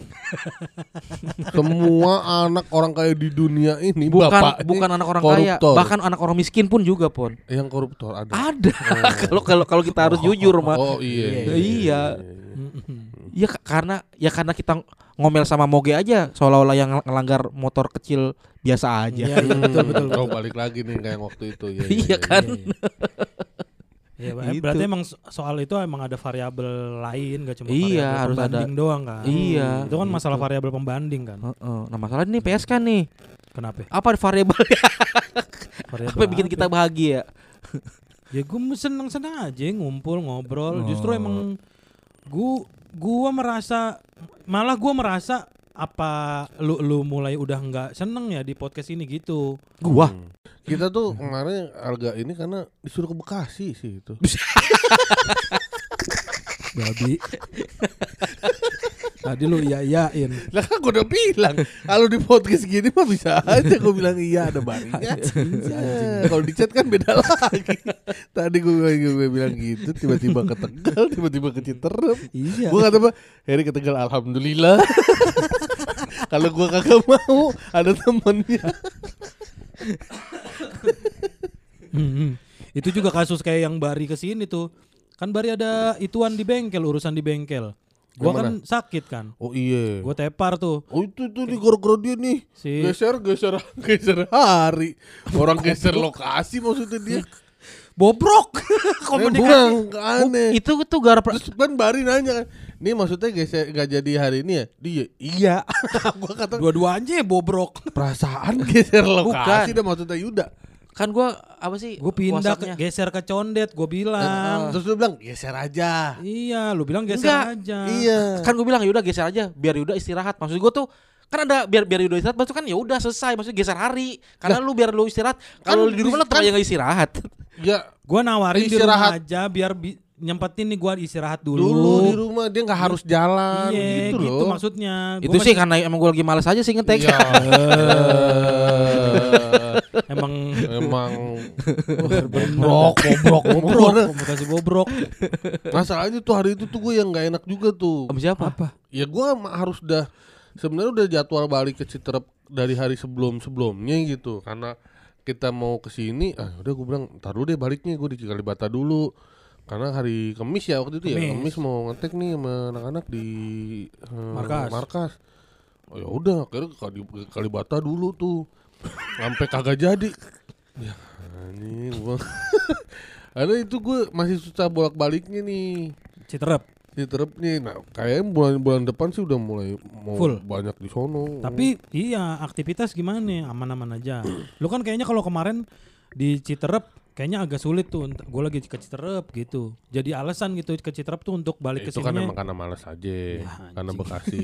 Semua anak orang kaya di dunia ini bapaknya bukan anak orang koruptor. kaya, bahkan anak orang miskin pun juga pon. Yang koruptor ada. Ada. Kalau kita harus jujur mah. Oh iya. Iya. Iya karena kita ngomel sama Moge aja seolah-olah yang ngelanggar motor kecil biasa aja. Iya, betul. Oh balik lagi nih kayak waktu itu. Iya kan. Iya, Gitu. berarti emang soal itu emang ada variabel lain, gak cuma Iya, variabel harus pembanding doang kan. Iya. Itu kan masalah variabel pembanding kan. Nah masalah ini PSK nih. Kenapa? Apa variabelnya? Apa yang bikin kita bahagia? Ya gue seneng-seneng aja ngumpul ngobrol. Justru emang gua merasa apa lu mulai udah nggak seneng ya di podcast ini gitu. Gua. Kita tuh kemarin agak ini karena disuruh ke Bekasi sih itu. Babi. Tadi lu iyain. Lah kan gue udah bilang kalau di podcast gini mah bisa aja gue bilang iya ada baringnya. Kalau di chat kan beda lagi. Tadi gue bilang gitu tiba-tiba ke Tegal, tiba-tiba ke Citerep. Iya. Gue kata apa? Heri ke Tegal alhamdulillah. Kalau gue kagak mau ada temennya. Itu juga kasus kayak yang Bari kesini tuh. Kan Bari ada ituan di bengkel, urusan di bengkel. Gua Yang kan sakit kan. Oh iya. Gua tepar tuh. Oh itu di gara-gara dia nih. Si Geser hari. Orang geser lokasi maksudnya dia. bobrok. Bukan aneh. Itu tuh gara Terus kan Bari nanya kan, nih maksudnya geser gak jadi hari ini ya? Dia iya. Gua kata Dua-duanya bobrok. perasaan geser lokasi Bukan. dah maksudnya Yuda. kan gua apa sih? Gue pindah WhatsApp-nya? geser ke Condet, gue bilang. Terus lu bilang geser aja. Iya, lu bilang geser Enggak. aja. Iya. Kan gue bilang ya udah geser aja biar Yuda istirahat. Maksud gue tuh kan ada biar Yuda istirahat, maksud kan ya udah selesai, maksudnya geser hari. Karena lu biar lu istirahat. Kalau di rumah lu tetap aja enggak istirahat. Ya Gue nawarin di Istirahat. rumah aja biar nyempetin nih gue istirahat dulu dulu. di rumah dia nggak harus jalan Iya, gitu gitu loh. maksudnya. Itu sih karena emang gue lagi malas aja sih ngetek. Iya. Emang Emang bobrok. bobrok. Komunikasi bobrok. Masalahnya tuh hari itu tuh gue yang nggak enak juga tuh. Sama siapa? Apa? Ya gue harus sebenarnya udah jadwal balik ke Citerep dari hari sebelumnya gitu. Karena kita mau ke sini, udah gue bilang, ntar dulu deh baliknya gue di Kalibata dulu. Karena hari Kamis ya waktu itu ya, Kamis mau ngetek nih sama anak-anak di markas. Oh ya udah, akhirnya ke Kalibata dulu tuh. Sampai kagak jadi. Ya anjing gua. Karena itu gue masih susah bolak-baliknya nih. Citerep. Citerep nih. Nah, kayaknya bulan depan sih udah mulai mau Full. banyak di sono. Tapi iya, aktivitas gimana nih? Aman-aman aja. Lu kan kayaknya kalau kemarin di Citerep kayaknya agak sulit tuh. Gue lagi ke Citerep gitu. Jadi alasan gitu ke Citerep tuh untuk balik ke itu kan sininya. emang karena malas aja. Karena anjing. Bekasi.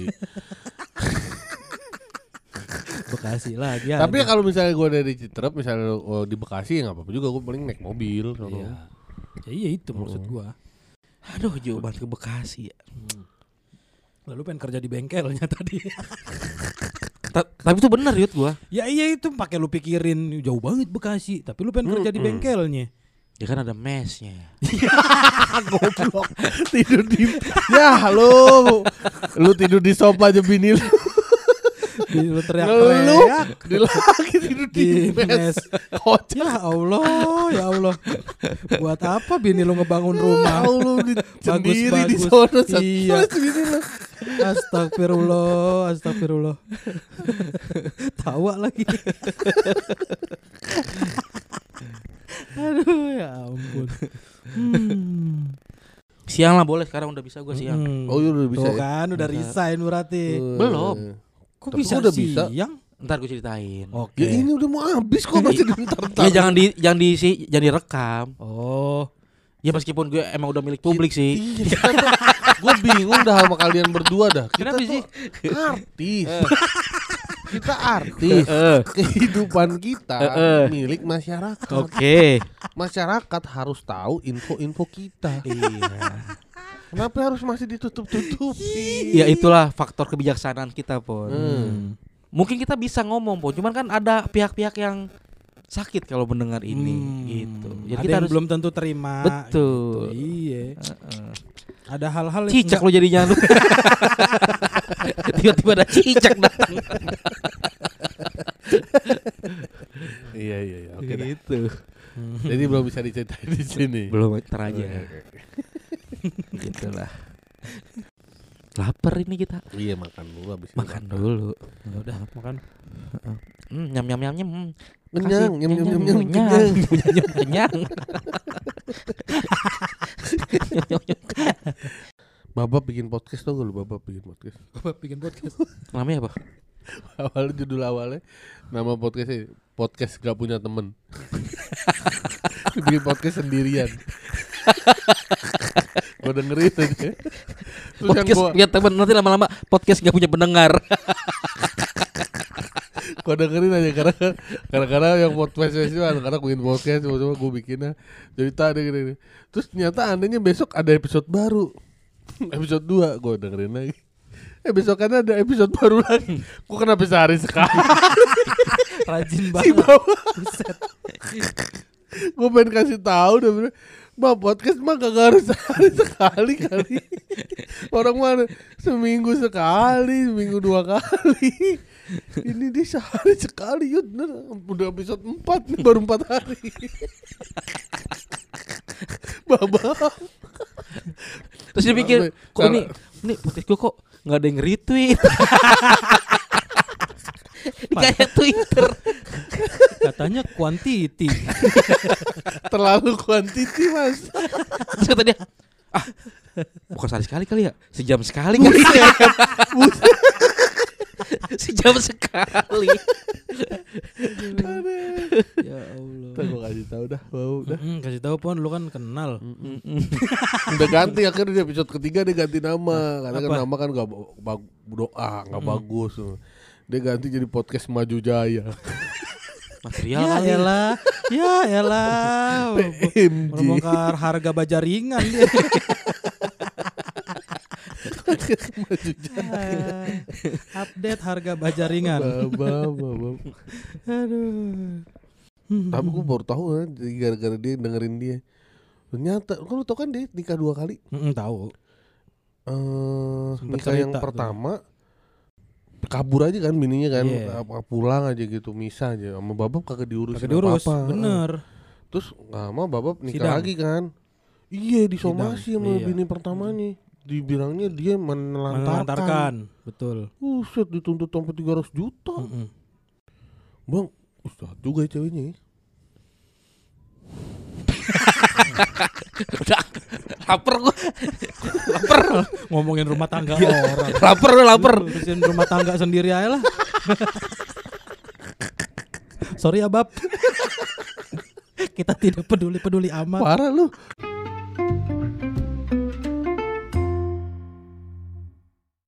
Bekasi lagi. Tapi kalau misalnya gue dari Citerep, misalnya di Bekasi ya nggak apa-apa juga. Gue paling naik mobil. Sono. iya. Ya, iya itu maksud gua. Aduh, jauh banget ke Bekasi ya. Lalu pengen kerja di bengkelnya tadi. Tapi itu benar Yud gua. Ya iya itu pakai lu pikirin jauh banget Bekasi, tapi lu pengen kerja di bengkelnya. Ya kan ada mesnya. Goblok. Tidur di ya lu tidur di sofa aja bini lu. Lu Lu teriak-teriak di lagi tidur di mes. Kocak. Ya Allah. Buat apa bini lu ngebangun rumah? Lu sendiri di Bagus. sono. Iya. Bini lu. Astagfirullah. Tawa lagi. Aduh ya ampun. Siang lah boleh, sekarang udah bisa gua siang. Oh iya udah bisa Tuh ya. kan udah resign berarti. Belum. Kok Tapi bisa udah bisa. siang? Ntar gue ceritain. Oke. Ya ini udah mau habis kok masih bentar. Ya jangan direkam. Oh. Ya meskipun gue emang udah milik publik sih. Iya, gue bingung dah sama kalian berdua dah. Kita Kenapa tuh sih? artis. Kita artis. Kehidupan kita milik masyarakat. Oke. Masyarakat harus tahu info-info kita. Iya. Kenapa harus masih ditutup-tutupi? Ya itulah faktor kebijaksanaan kita, Pon. Mungkin kita bisa ngomong, Pon. Cuman kan ada pihak-pihak yang sakit kalau mendengar ini gitu. Jadi Ada kita yang harus belum tentu terima. betul. Gitu. Iya. Ada hal-hal yang Cicak lo jadinya lu. Tiba-tiba ada cicak datang. Iya. Oke dah. Gitu. Jadi belum bisa diceritain di sini. Belum ntar aja. Gitulah. Lapar ini kita. Iya makan dulu habis ini. Makan dulu. Ya udah makan. Nyam. Kenyang, Kenyang. Kenyang. Bapak bikin podcast tuh lu Bapak bikin podcast. Bapak bikin podcast. Namanya apa? Judul awalnya nama podcastnya podcast gak punya temen. Bikin podcast sendirian. Gue dengerin aja. Terus yang Podcast punya teman, nanti lama-lama podcast gak punya pendengar. gue dengerin aja karena yang podcast itu karena bikin podcast coba gue bikinnya cerita ada gini. Terus ternyata andainya besok ada episode baru. Episode 2 gue dengerin lagi. Besokannya ada episode baru lagi. Gue kenapa sehari sekali? Rajin Si banget. Bapak. Gue pengen kasih tahu udah bener. Bah podcast mah gak harus sehari sekali kali. Orang mana seminggu sekali, seminggu 2 kali. Ini dia sehari sekali yud. Udah episode 4 nih, baru 4 hari. Babak. Terus dia pikir, kok ini podcast gue kok nggak ada yang retweet. Kayak Twitter. Katanya quantity. Terlalu kuantiti mas. Terus kata dia, bukan sehari sekali kali ya, sejam sekali kali. Sejam sekali. Ya Allah. Ntar gue kasih tahu dah. Wow, dah. Kasih tahu Pon, lu kan kenal. Udah ganti akhirnya di episode ketiga dia ganti nama. Karena kan Apa? nama kan gak bagus. Dia ganti jadi podcast Maju Jaya. Material Ya kali. elah. Ya elah. PMJ. Membongkar harga baja ringan dia. Podcast Maju Jaya. Update harga baja ringan. Babak. Aduh. Tapi gue baru tahu kan gara-gara dia dengerin dia. Ternyata kan lu tau kan dia nikah 2 kali. Tahu. Nikah Sempet yang cerita tuh. pertama kabur aja kan bininya kan. Iya. Pulang aja gitu, misah aja. Sama babab kagak diurusin Kagak diurus, apa-apa. bener. Terus gak lama babab nikah Sidang. lagi kan. Iya disomasi Sidang, sama iya. bini pertamanya. Dibilangnya dia menelantarkan. Menelantarkan, betul. Set dituntut sampai 300 juta. Bang, ustaz juga ya ceweknya ya. Udah lapar gua. Lapar. Ngomongin rumah tangga orang. Lapar gua, lapar. Urusin rumah tangga sendiri aja lah. Sorry ya Bab. Kita tidak peduli amat. Parah lu.